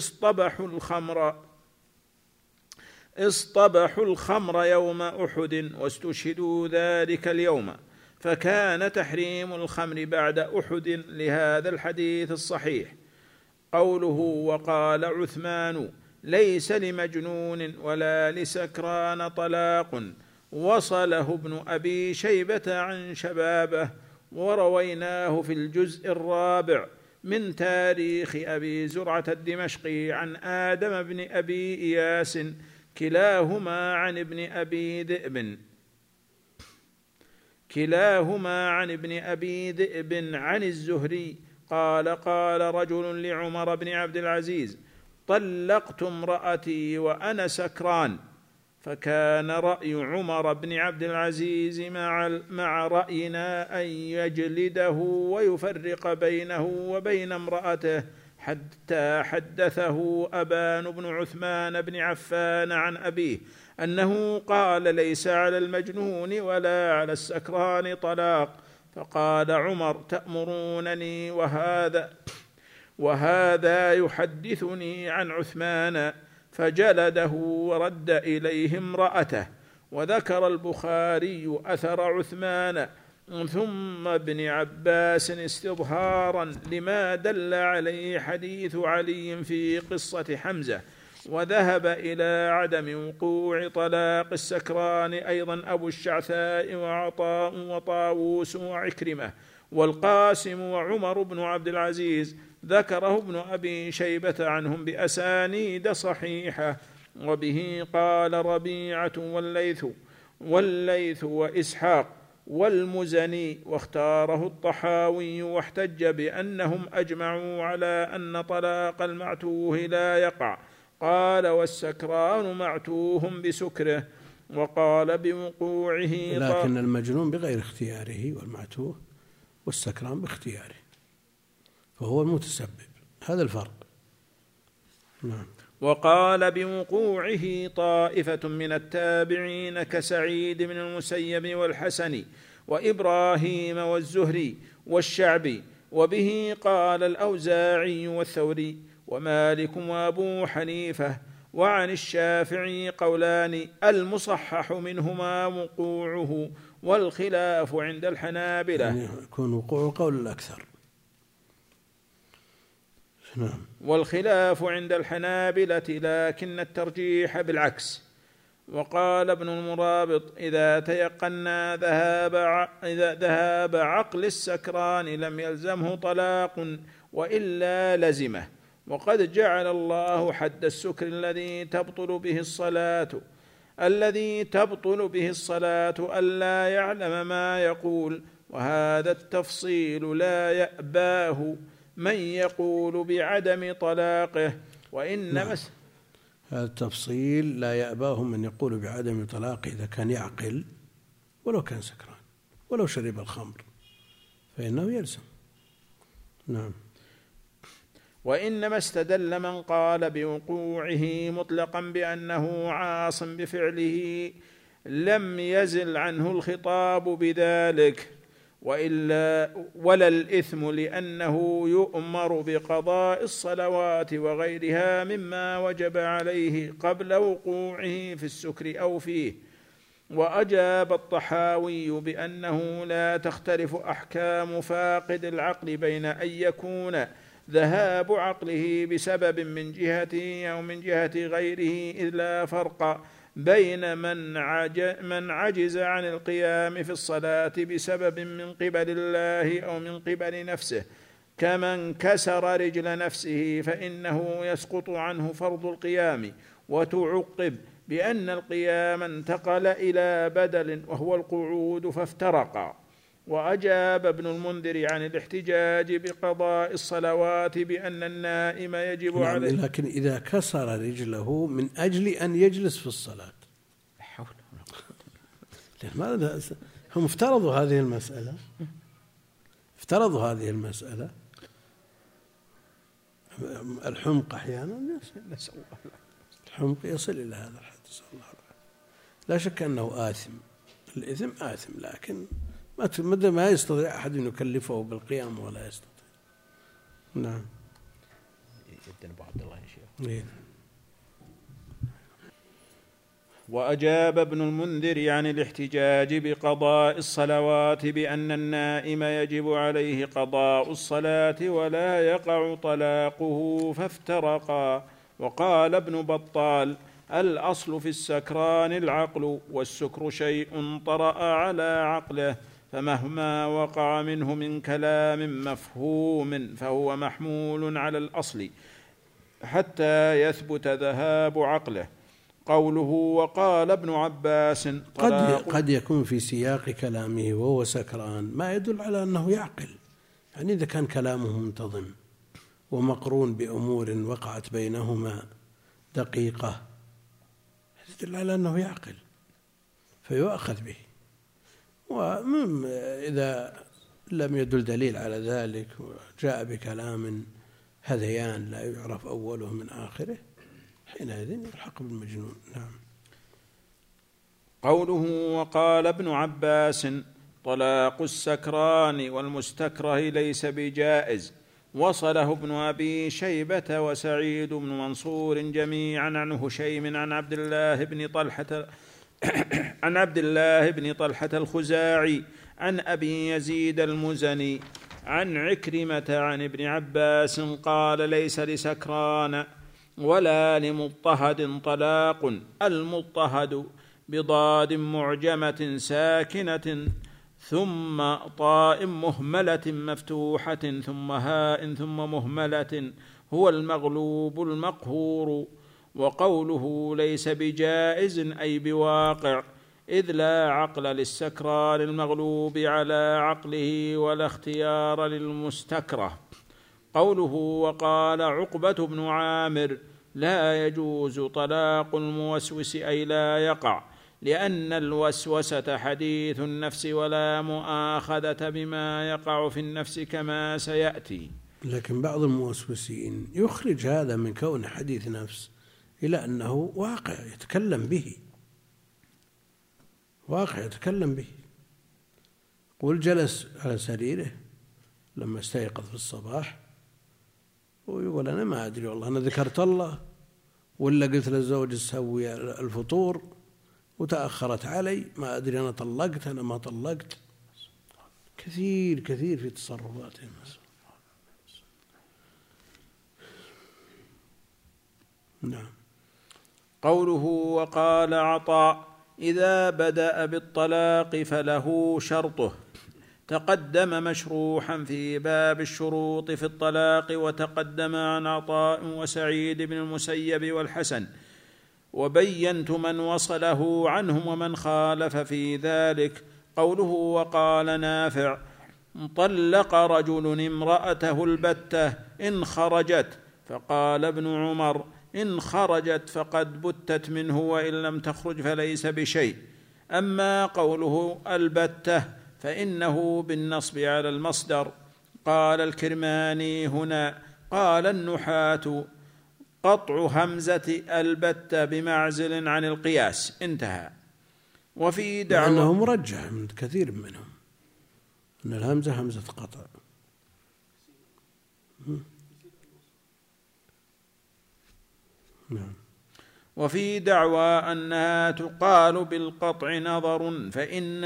اصطبحوا الخمر يوم أحد واستشهدوا ذلك اليوم، فكان تحريم الخمر بعد أحد لهذا الحديث الصحيح. قوله وقال عثمان ليس لمجنون ولا لسكران طلاق، وصله ابن أبي شيبة عن شبابه، ورويناه في الجزء الرابع من تاريخ أبي زرعة الدمشقي عن آدم بن أبي إياس كلاهما عن ابن أبي ذئب عن الزهري قال قال رجل لعمر بن عبد العزيز طلقت امرأتي وأنا سكران، فكان رأي عمر بن عبد العزيز مع رأينا أن يجلده ويفرق بينه وبين امرأته، حتى حدثه أبان بن عثمان بن عفان عن أبيه أنه قال ليس على المجنون ولا على السكران طلاق. فقال عمر تأمرونني وهذا يحدثني عن عثمان، فجلده ورد إليه امرأته. وذكر البخاري أثر عثمان ثم ابن عباس استظهارا لما دل عليه حديث علي في قصة حمزة. وذهب إلى عدم وقوع طلاق السكران أيضا أبو الشعثاء وعطاء وطاووس وعكرمة والقاسم وعمر بن عبد العزيز، ذكره ابن أبي شيبة عنهم بأسانيد صحيحة. وبه قال ربيعة والليث وإسحاق والمزني، واختاره الطحاوي، واحتج بأنهم أجمعوا على أن طلاق المعتوه لا يقع. قال والسكران معتوه بسكره، وقال بوقوعه لكن المجنون بغير اختياره والمعتوه، والسكران باختياره، فهو المتسبب. هذا الفرق. نعم. وقال بوقوعه طائفة من التابعين كسعيد بن المسيب والحسن وإبراهيم والزهري والشعبي، وبه قال الأوزاعي والثوري ومالك وأبو حنيفة. وعن الشافعي قولان، المصحح منهما وقوعه، والخلاف عند الحنابلة. يعني يكون وقوع قول الأكثر. نعم. والخلاف عند الحنابلة، لكن الترجيح بالعكس. وقال ابن المرابط إذا تيقنا ذهاب عقل السكران لم يلزمه طلاق، وإلا لزمه. وقد جعل الله حد السكر الذي تبطل به الصلاة ألا يعلم ما يقول، وهذا التفصيل لا يأباه من يقول بعدم طلاقه. وإنما هذا التفصيل لا يأباه من يقول بعدم طلاقه إذا كان يعقل، ولو كان سكران، ولو شرب الخمر فإنه يلزم. نعم. وإنما استدل من قال بوقوعه مطلقا بأنه عاص بفعله لم يزل عنه الخطاب بذلك، ولا الإثم، لأنه يؤمر بقضاء الصلوات وغيرها مما وجب عليه قبل وقوعه في السكر أو فيه. وأجاب الطحاوي بأنه لا تختلف أحكام فاقد العقل بين أن يكون ذهاب عقله بسبب من جهته أو من جهة غيره، إذ لا فرق بين من عجز عن القيام في الصلاة بسبب من قبل الله أو من قبل نفسه، كمن كسر رجل نفسه فإنه يسقط عنه فرض القيام، وتعقب بأن القيام انتقل إلى بدل وهو القعود فافترقا. وأجاب ابن المنذر عن الاحتجاج بقضاء الصلوات بأن النائم يجب عليه. لكن إذا كسر رجله من أجل أن يجلس في الصلاة، هم افترضوا هذه المسألة، الحمق أحيانا الحمق يصل إلى هذا الحد، لا شك أنه آثم، الإثم آثم، لكن ما يستطيع أحد أن يكلفه بالقيام ولا يستطيع. نعم. وأجاب ابن المنذر عن الاحتجاج بقضاء الصلوات بأن النائم يجب عليه قضاء الصلاة ولا يقع طلاقه فافترقا. وقال ابن بطال الأصل في السكران العقل، والسكر شيء طرأ على عقله، فمهما وقع منه من كلام مفهوم فهو محمول على الأصل حتى يثبت ذهاب عقله. قوله وقال ابن عباس قد يكون في سياق كلامه وهو سكران ما يدل على أنه يعقل، يعني إذا كان كلامه منتظم ومقرون بأمور وقعت بينهما دقيقة يدل على أنه يعقل فيؤخذ به. وإذا لم يدل دليل على ذلك وجاء بكلام هذيان لا يعرف أوله من آخره حينئذ يلحق بالمجنون. نعم. قوله وقال ابن عباس طلاق السكران والمستكره ليس بجائز، وصله ابن أبي شيبة وسعيد بن منصور جميعا عن هشيم عن عبد الله بن طلحة الخزاعي عن أبي يزيد المزني عن عكرمة عن ابن عباس قال ليس لسكران ولا لمضطهد طلاق. المضطهد بضاد معجمة ساكنة ثم طاء مهملة مفتوحة ثم هاء ثم مهملة هو المغلوب المقهور. وقوله ليس بجائز أي بواقع، إذ لا عقل للسكران المغلوب على عقله ولا اختيار للمستكره. قوله وقال عقبة بن عامر لا يجوز طلاق الموسوس أي لا يقع، لأن الوسوسة حديث النفس ولا مؤاخذة بما يقع في النفس كما سيأتي. لكن بعض الموسوسين يخرج هذا من كون حديث نفس إلى أنه واقع يتكلم به، واقع يتكلم به. قل جلس على سريره لما استيقظ في الصباح ويقول أنا ما أدري والله أنا ذكرت الله، ولا قلت للزوج تسوي الفطور وتأخرت علي، ما أدري أنا طلقت أنا ما طلقت. كثير كثير في تصرفاتهم. نعم. قوله وقال عطاء إذا بدأ بالطلاق فله شرطه، تقدم مشروحا في باب الشروط في الطلاق، وتقدم عن عطاء وسعيد بن المسيب والحسن، وبينت من وصله عنهم ومن خالف في ذلك. قوله وقال نافع طلق رجل امرأته البتة إن خرجت، فقال ابن عمر إن خرجت فقد بتت منه وإن لم تخرج فليس بشيء. أما قوله البتة فإنه بالنصب على المصدر. قال الكرماني هنا قال النحاة قطع همزة البتة بمعزل عن القياس، انتهى. وفي دعوة لأنه مرجح من كثير منهم أن الهمزة همزة قطع. نعم. وفي دعوى أنها تقال بالقطع نظر، فإن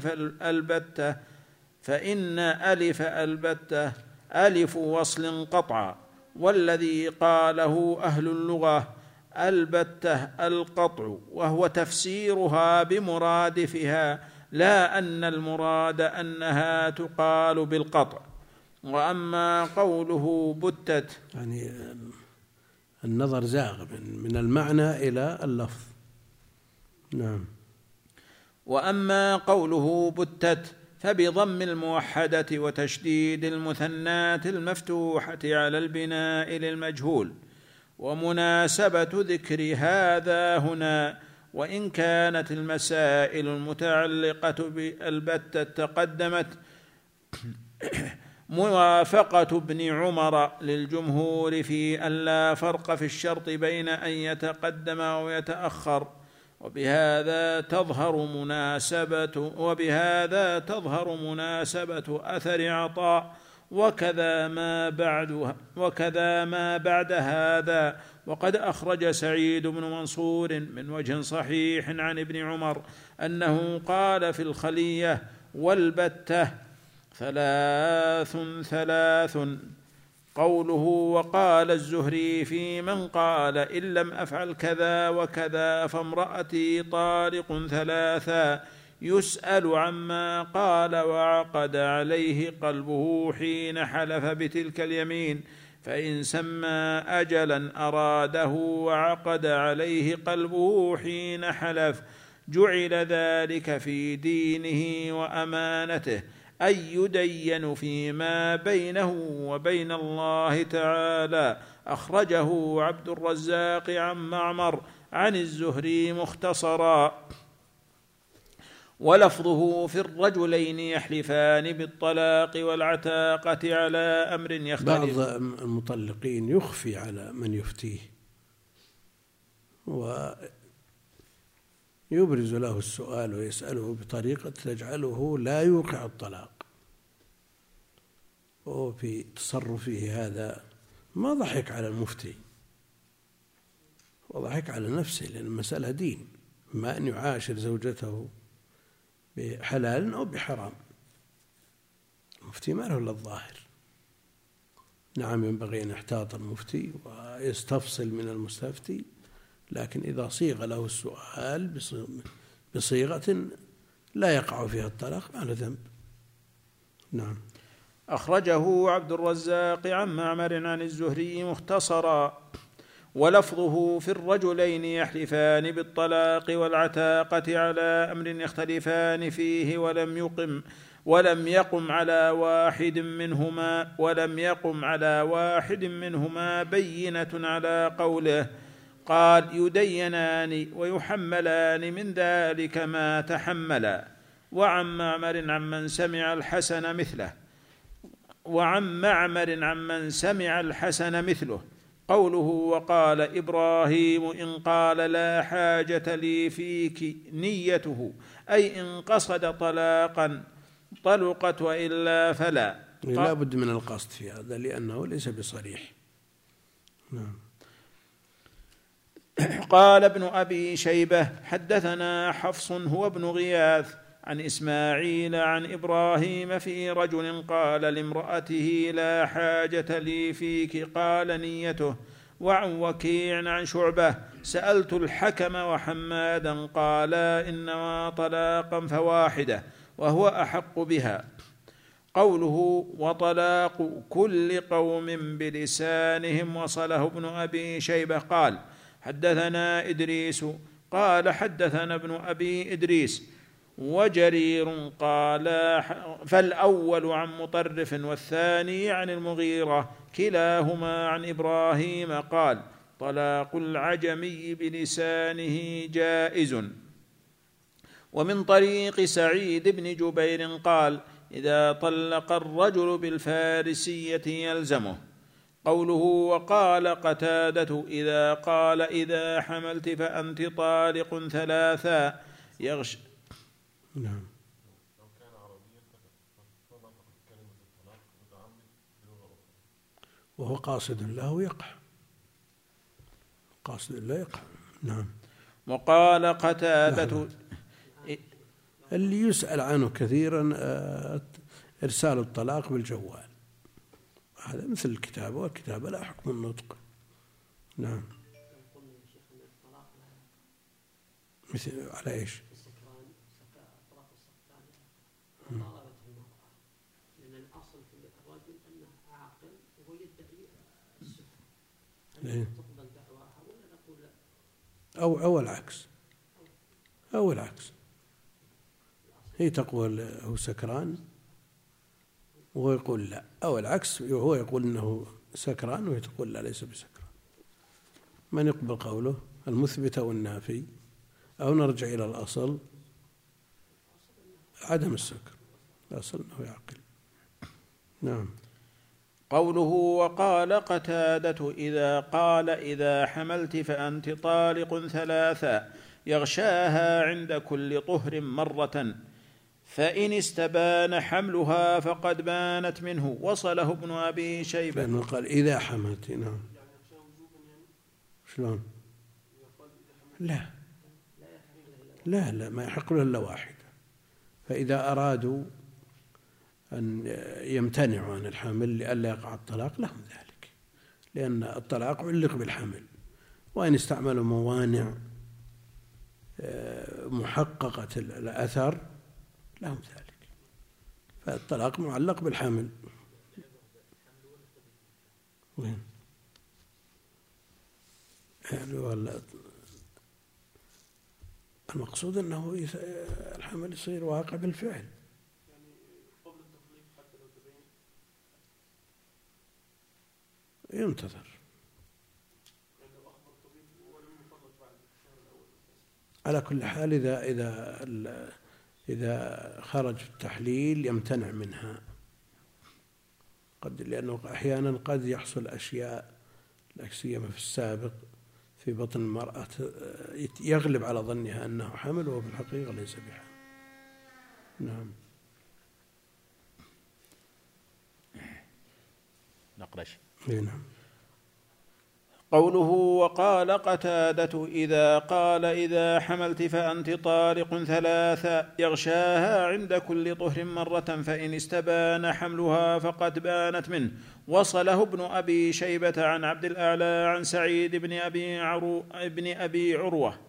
ألف البتة ألف وصل قطع، والذي قاله أهل اللغة البتة القطع، وهو تفسيرها بمرادفها، لا أن المراد أنها تقال بالقطع. وأما قوله بتت يعني النظر زاغ من المعنى إلى اللفظ. نعم. وأما قوله بتت فبضم الموحدة وتشديد المثنات المفتوحة على البناء للمجهول. ومناسبة ذكر هذا هنا، وإن كانت المسائل المتعلقة بالبتة تقدمت، موافقة ابن عمر للجمهور في أن لا فرق في الشرط بين أن يتقدم أو يتأخر، وبهذا تظهر مناسبة أثر عطاء، وكذا ما بعد هذا. وقد أخرج سعيد بن منصور من وجه صحيح عن ابن عمر أنه قال في الخلية والبتة 3 قوله وقال الزهري في من قال إن لم أفعل كذا وكذا فامرأتي طالق 3، يسأل عما قال وعقد عليه قلبه حين حلف بتلك اليمين، فإن سمى أجلا أراده وعقد عليه قلبه حين حلف جعل ذلك في دينه وأمانته، أي يدين فيما بينه وبين الله تعالى. أخرجه عبد الرزاق عن معمر عن الزهري مختصرا. ولفظه في الرجلين يحلفان بالطلاق والعتاقة على أمر يختلف. بعض المطلقين يخفي على من يفتيه ويبرز له السؤال ويسأله بطريقة تجعله لا يوقع الطلاق، وفي تصرفه هذا ما ضحك على المفتي وضحك على نفسه، لأن المسألة دين، ما أن يعاشر زوجته بحلال أو بحرام. المفتي ما له إلا الظاهر. نعم ينبغي أن يحتاط المفتي ويستفصل من المستفتي، لكن إذا صيغ له السؤال بصيغة لا يقع فيها الطلاق ما له ذنب. نعم. أخرجه عبد الرزاق عن معمر عن الزهري مختصرا. ولفظه في الرجلين يحلفان بالطلاق والعتاقة على أمر يختلفان فيه ولم يقم على واحد منهما بينة على قوله. قال: يدينان ويحملان من ذلك ما تحملا. وعن معمر عمن سمع الحسن مثله قوله: وقال إبراهيم إن قال لا حاجة لي فيك نيته، أي إن قصد طلاقا طلقت وإلا فلا. لا بد من القصد في هذا لأنه ليس بصريح. نعم. قال ابن أبي شيبة: حدثنا حفص هو ابن غياث عن إسماعيل عن إبراهيم في رجل قال لامرأته لا حاجة لي فيك قال نيته. وعن وكيع عن شعبة: سألت الحكم وحمادا قالا إنما طلاقا فواحدة وهو أحق بها. قوله: وطلاق كل قوم بلسانهم، وصله ابن أبي شيبة قال: حدثنا إدريس قال حدثنا ابن أبي إدريس وجرير قال فالأول عن مطرف والثاني عن المغيرة كلاهما عن إبراهيم قال: طلاق العجمي بلسانه جائز. ومن طريق سعيد بن جبير قال: إذا طلق الرجل بالفارسية يلزمه. قوله: وقال قتادة: إذا قال إذا حملت فأنت طالق ثلاثا يغشى. نعم. وهو قاصد له يقع، قاصد الله يقع. نعم. وقال قتادة اللي يسأل عنه كثيرا إرسال الطلاق بالجوال، هذا مثل الكتابة، والكتابة لا حكم النطق. نعم. مثل على إيش؟ لأن الأصل في الرجل أنه عاقل وهو يدعي السكر، تقبل دعواها ولا نقول لا؟ أو العكس، هي تقول هو سكران وهو يقول لا، أو العكس، هو يقول إنه سكران وهي تقول لا ليس بسكران. من يقبل قوله المثبت أو النافي، أو نرجع إلى الأصل عدم السكر، الأصل أنه يعقل. نعم. قوله: وقال قتادة: إذا قال إذا حملت فأنت طالق ثلاثا يغشاها عند كل طهر مرة، فإن استبان حملها فقد بانت منه. وصله ابن أبي شيبة. لأنه قال إذا حملت. نعم. شلون؟ لا ما يحق له إلا واحدة. فإذا أرادوا أن يمتنعوا عن الحمل لئلا يقع الطلاق لهم ذلك، لأن الطلاق علق بالحمل، وإن استعملوا موانع محققة الأثر لهم ذلك، فالطلاق معلق بالحمل. وين؟ يعني المقصود أنه الحمل يصير واقع بالفعل. ينتظر. على كل حال إذا خرج في التحليل يمتنع منها، لأنه أحيانا قد يحصل أشياء لا سيما في السابق في بطن المرأة يغلب على ظنها أنه حمل وفي الحقيقة ليس بحمل. نعم. نقرش. نعم. قوله: وقال قتادة: إذا قال إذا حملت فأنت طالق ثلاثا يغشاها عند كل طهر مرة، فإن استبان حملها فقد بانت منه. وصله ابن أبي شيبة عن عبد الأعلى عن سعيد بن أبي عروة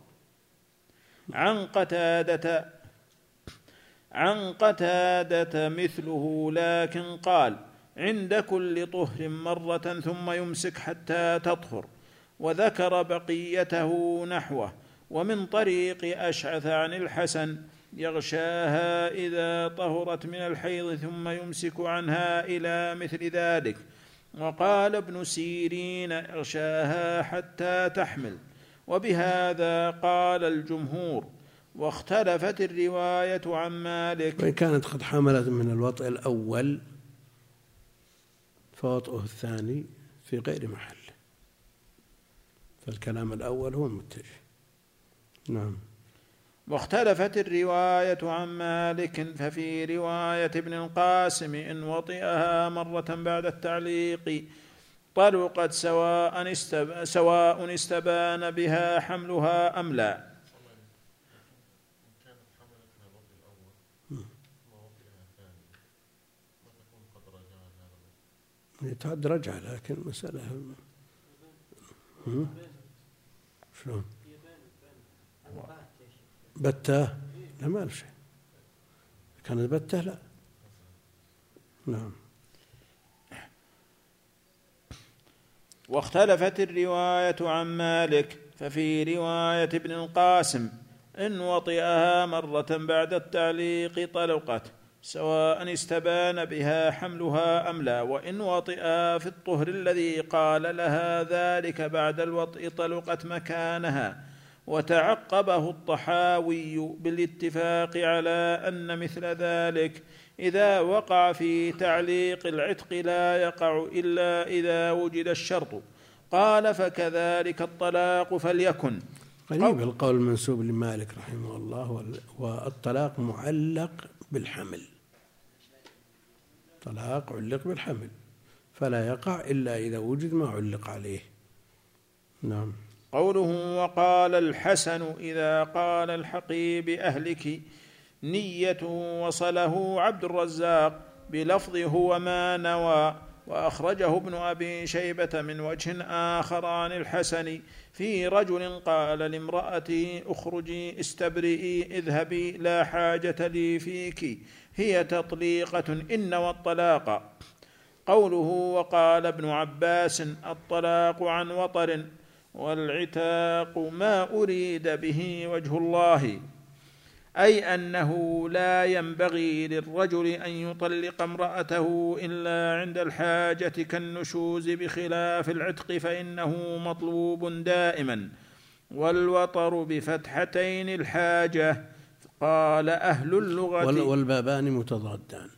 عن قتادة مثله، لكن قال: عند كل طهر مرة ثم يمسك حتى تطهر. وذكر بقيته نحوه. ومن طريق أشعث عن الحسن: يغشاها إذا طهرت من الحيض ثم يمسك عنها إلى مثل ذلك. وقال ابن سيرين: يغشاها حتى تحمل. وبهذا قال الجمهور. واختلفت الرواية عن مالك. وإن كانت قد حملت من الوطء الأول فوطئه الثاني في غير محله، فالكلام الأول هو المتجه. نعم. واختلفت الرواية عن مالك، ففي رواية ابن القاسم: إن وطئها مرة بعد التعليق طلقت سواء استبان بها حملها أم لا. يتعد رجعة، لكن مسألة شلون بتة؟ لا، ما له شيء. كانت بتة لا. نعم. واختلفت الرواية عن مالك، ففي رواية ابن القاسم: إن وطئها مرة بعد التعليق طلقت سواء استبان بها حملها أم لا. وإن وطئها في الطهر الذي قال لها ذلك بعد الوطء طلقت مكانها. وتعقبه الطحاوي بالاتفاق على أن مثل ذلك إذا وقع في تعليق العتق لا يقع إلا إذا وجد الشرط. قال: فكذلك الطلاق فليكن. قريب القول المنسوب لمالك رحمه الله، والطلاق معلق بالحمل. طلاق علق بالحمل، فلا يقع إلا إذا وجد ما علق عليه. نعم. قوله: وقال الحسن: إذا قال الحقي بأهلك نية وصله عبد الرزاق بلفظ هو ما نوى. وأخرجه ابن أبي شيبة من وجه آخر عن الحسن في رجل قال لامرأتي: اخرجي استبرئي اذهبي لا حاجة لي فيك، هي تطليقة إن والطلاق. قوله: وقال ابن عباس: الطلاق عن وطر، والعتاق ما أريد به وجه الله، أي أنه لا ينبغي للرجل أن يطلق امرأته إلا عند الحاجة كالنشوز، بخلاف العتق فإنه مطلوب دائما. والوطر بفتحتين الحاجة. قال أهل اللغة: والبابان متضادان،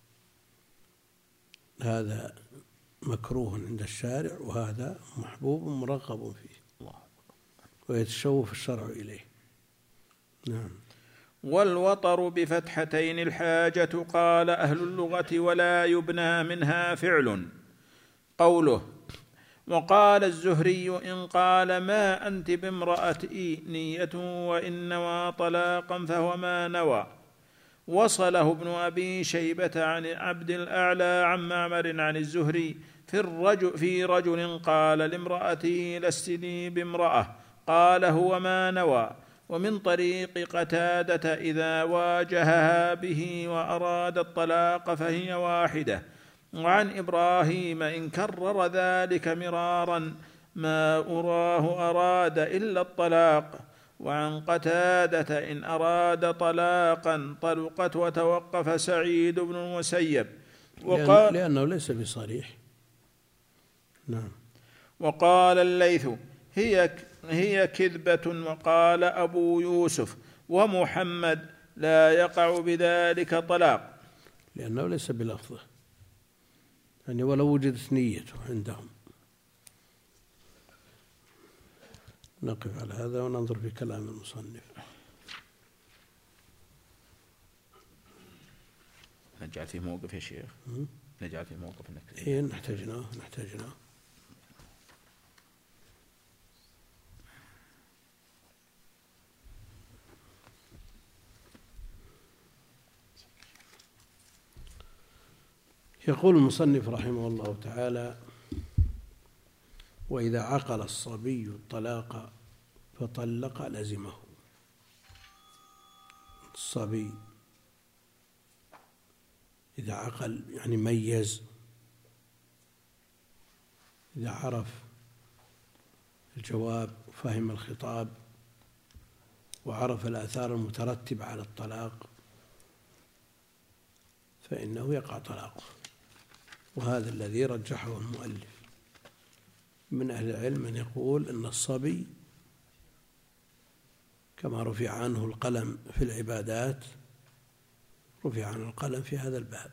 هذا مكروه عند الشارع وهذا محبوب مرغب فيه ويتشوف الشرع إليه. نعم. والوطر بفتحتين الحاجة. قال أهل اللغة: ولا يبنى منها فعل. قوله: وقال الزهري: إن قال ما أنت بامرأتي نية وإن نوى طلاقا فهو ما نوى. وصله ابن أبي شيبة عن عبد الأعلى عن معمر عن الزهري في رجل قال لامرأتي: لست لي بامرأة، قال: هو ما نوى. ومن طريق قتادة: إذا واجهها به وأراد الطلاق فهي واحدة. وعن إبراهيم: إن كرر ذلك مرارا ما أراه أراد إلا الطلاق. وعن قتادة: إن أراد طلاقا طلقت. وتوقف سعيد بن المسيب وقال لأنه ليس بصريح. نعم. وقال الليث: هي كذبة. وقال أبو يوسف ومحمد: لا يقع بذلك طلاق، لأنه ليس بلفظه، يعني ولو وجدت نيته عندهم. نقف على هذا وننظر في كلام المصنف. نجعل فيه موقف يا شيخ. نجعل فيه موقف إيه، نحتاجناه. يقول المصنف رحمه الله تعالى: وإذا عقل الصبي الطلاق فطلق لزمه. الصبي إذا عقل يعني ميز، إذا عرف الجواب وفهم الخطاب وعرف الآثار المترتبة على الطلاق فإنه يقع طلاقه. وهذا الذي رجحه المؤلف. من أهل العلم من يقول إن الصبي كما رفع عنه القلم في العبادات رفع عنه القلم في هذا الباب،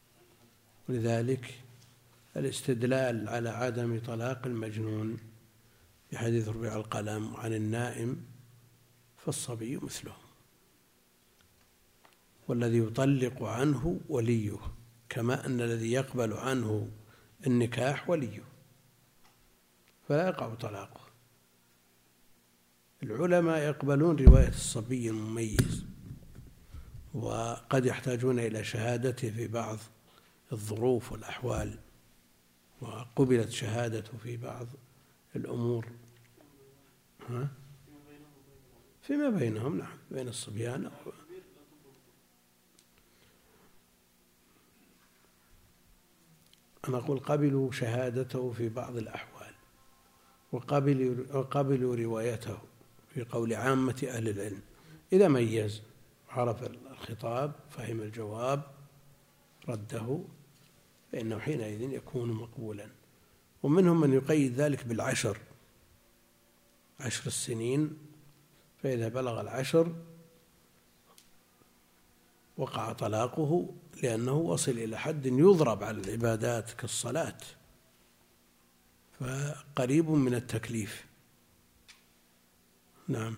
ولذلك الاستدلال على عدم طلاق المجنون بحديث رفع القلم عن النائم فالصبي مثله، والذي يطلق عنه وليه، كما أن الذي يقبل عنه النكاح وليه، فلا يقع طلاقه. العلماء يقبلون رواية الصبي المميز، وقد يحتاجون إلى شهادته في بعض الظروف والأحوال، وقبلت شهادته في بعض الأمور فيما بينهم. نعم، بين الصبيان. أنا أقول قبلوا شهادته في بعض الأحوال، وقبلوا روايته في قول عامة أهل العلم. إذا ميز عرف الخطاب فهم الجواب رده فإنه حينئذ يكون مقبولا. ومنهم من يقيد ذلك ب10 السنين، فإذا بلغ 10 وقع طلاقه، لأنه وصل إلى حد يضرب على العبادات كالصلاة، فقريب من التكليف. نعم.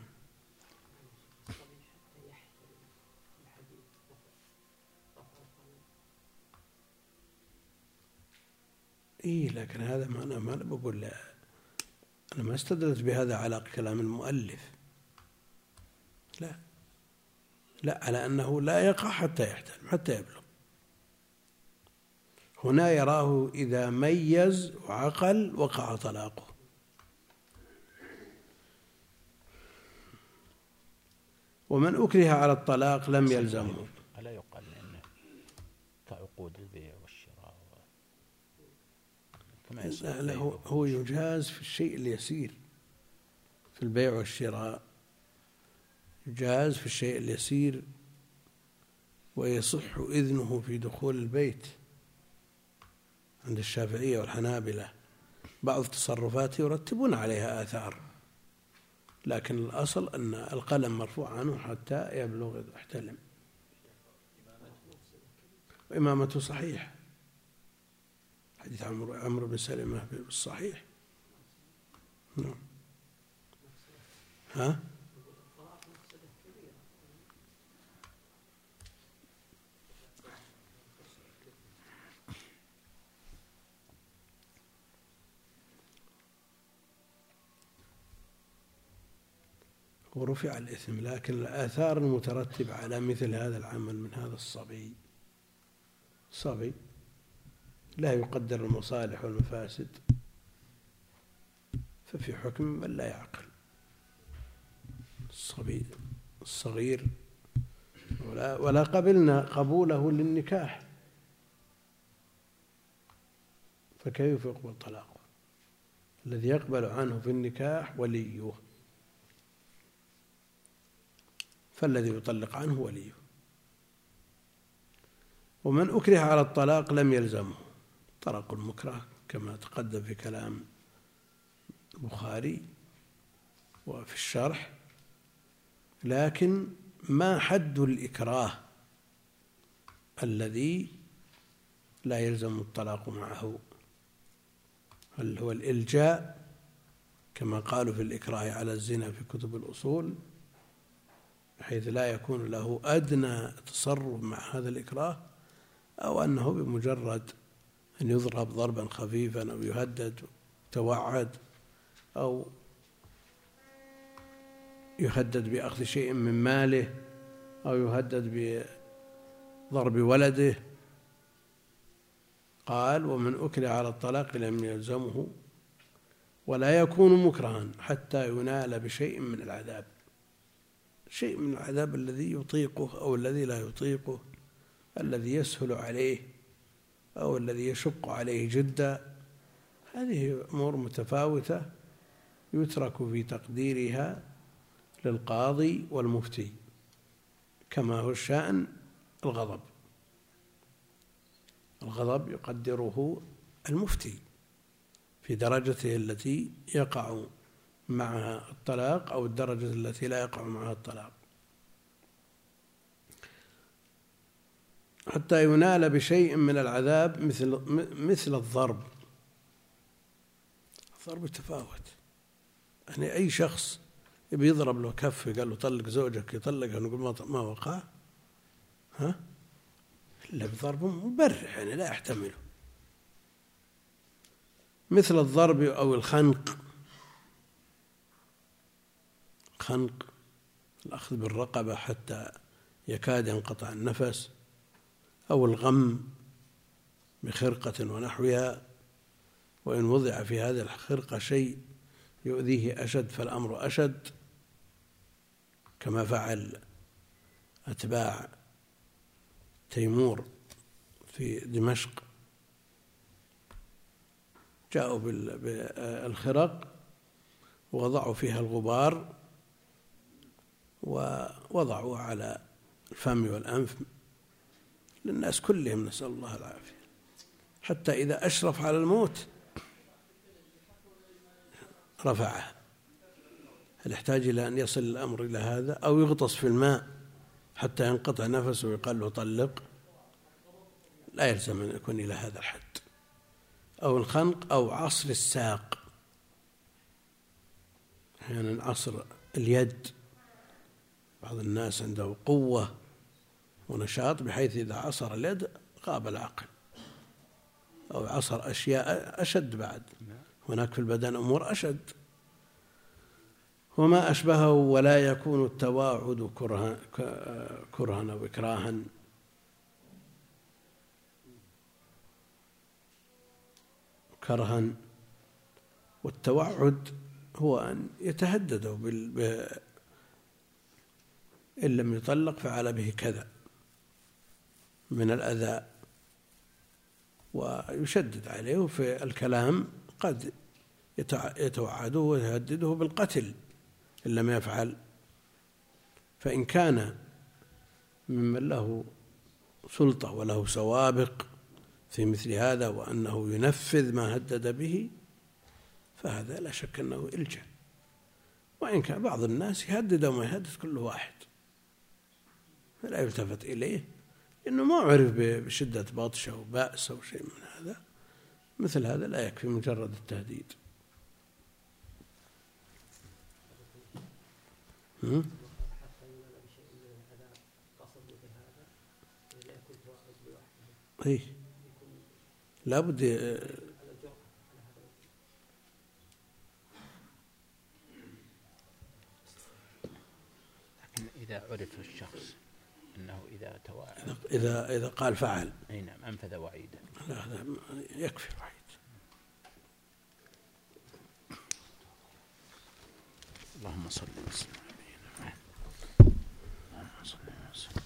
لكن هذا ما أنا بقول لا، أنا ما استدلت بهذا على كلام المؤلف، لا على أنه لا يقع حتى يحتلم، حتى يبلغ. هنا يراه إذا ميز وعقل وقع طلاقه. ومن أكره على الطلاق لم يلزمه. ألا يقال لأنه كعقود البيع والشراء لا، هو يجاز في الشيء اليسير، في البيع والشراء يجاز في الشيء اليسير، ويصح إذنه في دخول البيت عند الشافعية والحنابلة. بعض التصرفات يرتبون عليها آثار، لكن الأصل أن القلم مرفوع عنه حتى يبلغ يحتلم. وإمامته صحيح، حديث عمرو بن سلمة بالصحيح. نعم. ورفع الإثم، لكن الآثار المترتبة على مثل هذا العمل من هذا الصبي لا يقدر المصالح والمفاسد، ففي حكم من لا يعقل. الصبي الصغير ولا قبلنا قبوله للنكاح، فكيف يقبل طلاقه؟ الذي يقبل عنه في النكاح وليه، فالذي يطلق عنه وليه. ومن أكره على الطلاق لم يلزمه طلاق المكره، كما تقدم في كلام البخاري وفي الشرح. لكن ما حد الإكراه الذي لا يلزم الطلاق معه؟ هل هو الإلجاء كما قالوا في الإكراه على الزنا في كتب الأصول، بحيث لا يكون له أدنى تصرف مع هذا الإكراه، أو أنه بمجرد أن يضرب ضربا خفيفا أو يهدد توعد أو يهدد بأخذ شيء من ماله أو يهدد بضرب ولده. قال: ومن أكره على الطلاق لم يلزمه ولا يكون مكرها حتى ينال بشيء من العذاب، شيء من العذاب الذي يطيقه أو الذي لا يطيقه، الذي يسهل عليه أو الذي يشق عليه جدا. هذه أمور متفاوتة يترك في تقديرها للقاضي والمفتي، كما هو الشأن الغضب. الغضب يقدره المفتي في درجته التي يقع معها الطلاق أو الدرجة التي لا يقع معها الطلاق، حتى ينال بشيء من العذاب مثل الضرب. الضرب يتفاوت، يعني أي شخص يبي يضرب له كف قال له طلق زوجك يطلقها، نقول ما وقع، إلا بضرب مبرح يعني لا يحتمله، مثل الضرب أو الخنق. خنق الأخذ بالرقبة حتى يكاد ينقطع النفس، أو الغم بخرقة ونحوها، وإن وضع في هذه الخرقة شيء يؤذيه أشد فالأمر أشد، كما فعل أتباع تيمور في دمشق، جاءوا بالخرق ووضعوا فيها الغبار ووضعوا على الفم والأنف للناس كلهم، نسأل الله العافية، حتى إذا أشرف على الموت رفعه. هل يحتاج إلى أن يصل الأمر إلى هذا؟ أو يغطس في الماء حتى ينقطع نفسه ويقال له طلق؟ لا يلزم أن يكون إلى هذا الحد. أو الخنق أو عصر الساق، أحيانا يعني عصر اليد، بعض الناس عنده قوة ونشاط بحيث إذا عصر اليد غاب العقل، أو عصر أشياء أشد بعد، هناك في البدن أمور أشد. وما أشبهه، ولا يكون التواعد كرها أو إكراها. كرها، والتوعد هو أن يتهدده إن لم يطلق فعل به كذا من الأذى، ويشدد عليه في الكلام، قد يتوعده ويهدده بالقتل إن لم يفعل. فإن كان ممن له سلطة وله سوابق في مثل هذا وأنه ينفذ ما هدد به، فهذا لا شك أنه إلجأ. وإن كان بعض الناس يهدد وما يهدد كل واحد فلا يلتفت إليه، إنه ما عرف بشدة بطش أو بأس أو شيء من هذا، مثل هذا لا يكفي مجرد التهديد. إيه لابد. لكن إذا عرف الشخص أنه إذا توعد، إذا قال فعل، أي نعم، أنفذ وعيدا، لا يكفي وعيد. اللهم صل وسلم على نبينا اللهم صل وسلم.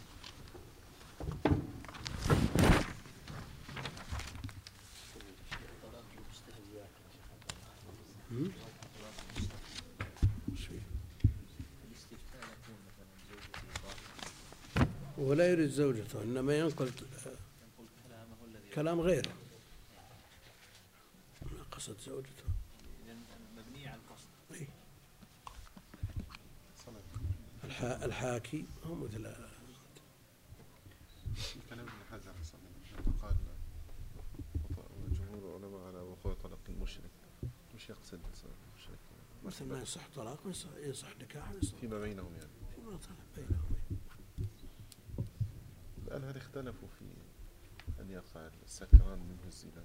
ولا يريد زوجته، إنما ينقل كلام غيره، ما قصد زوجته، مبني على القصد. الحاكي هو مثل كلام ابن حجر قال جمهور العلماء على وقوع طلاق المشرك، مش يقصد المشرك، مثل ما يصح طلاق يصح نكاح فيما بينهم، يعني فيما طلع بينهم. الآن هل اختلفوا في أن يقع السكران منه الزنا؟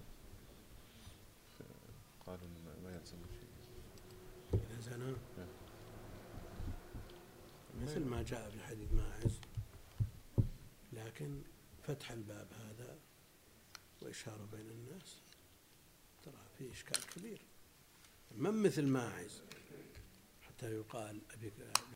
قالوا ما يلزم شيء إذا زنا، مثل ما جاء في حديث ماعز، لكن فتح الباب هذا وإشارة بين الناس ترى فيه إشكال كبير. من مثل ماعز حتى يقال أبيك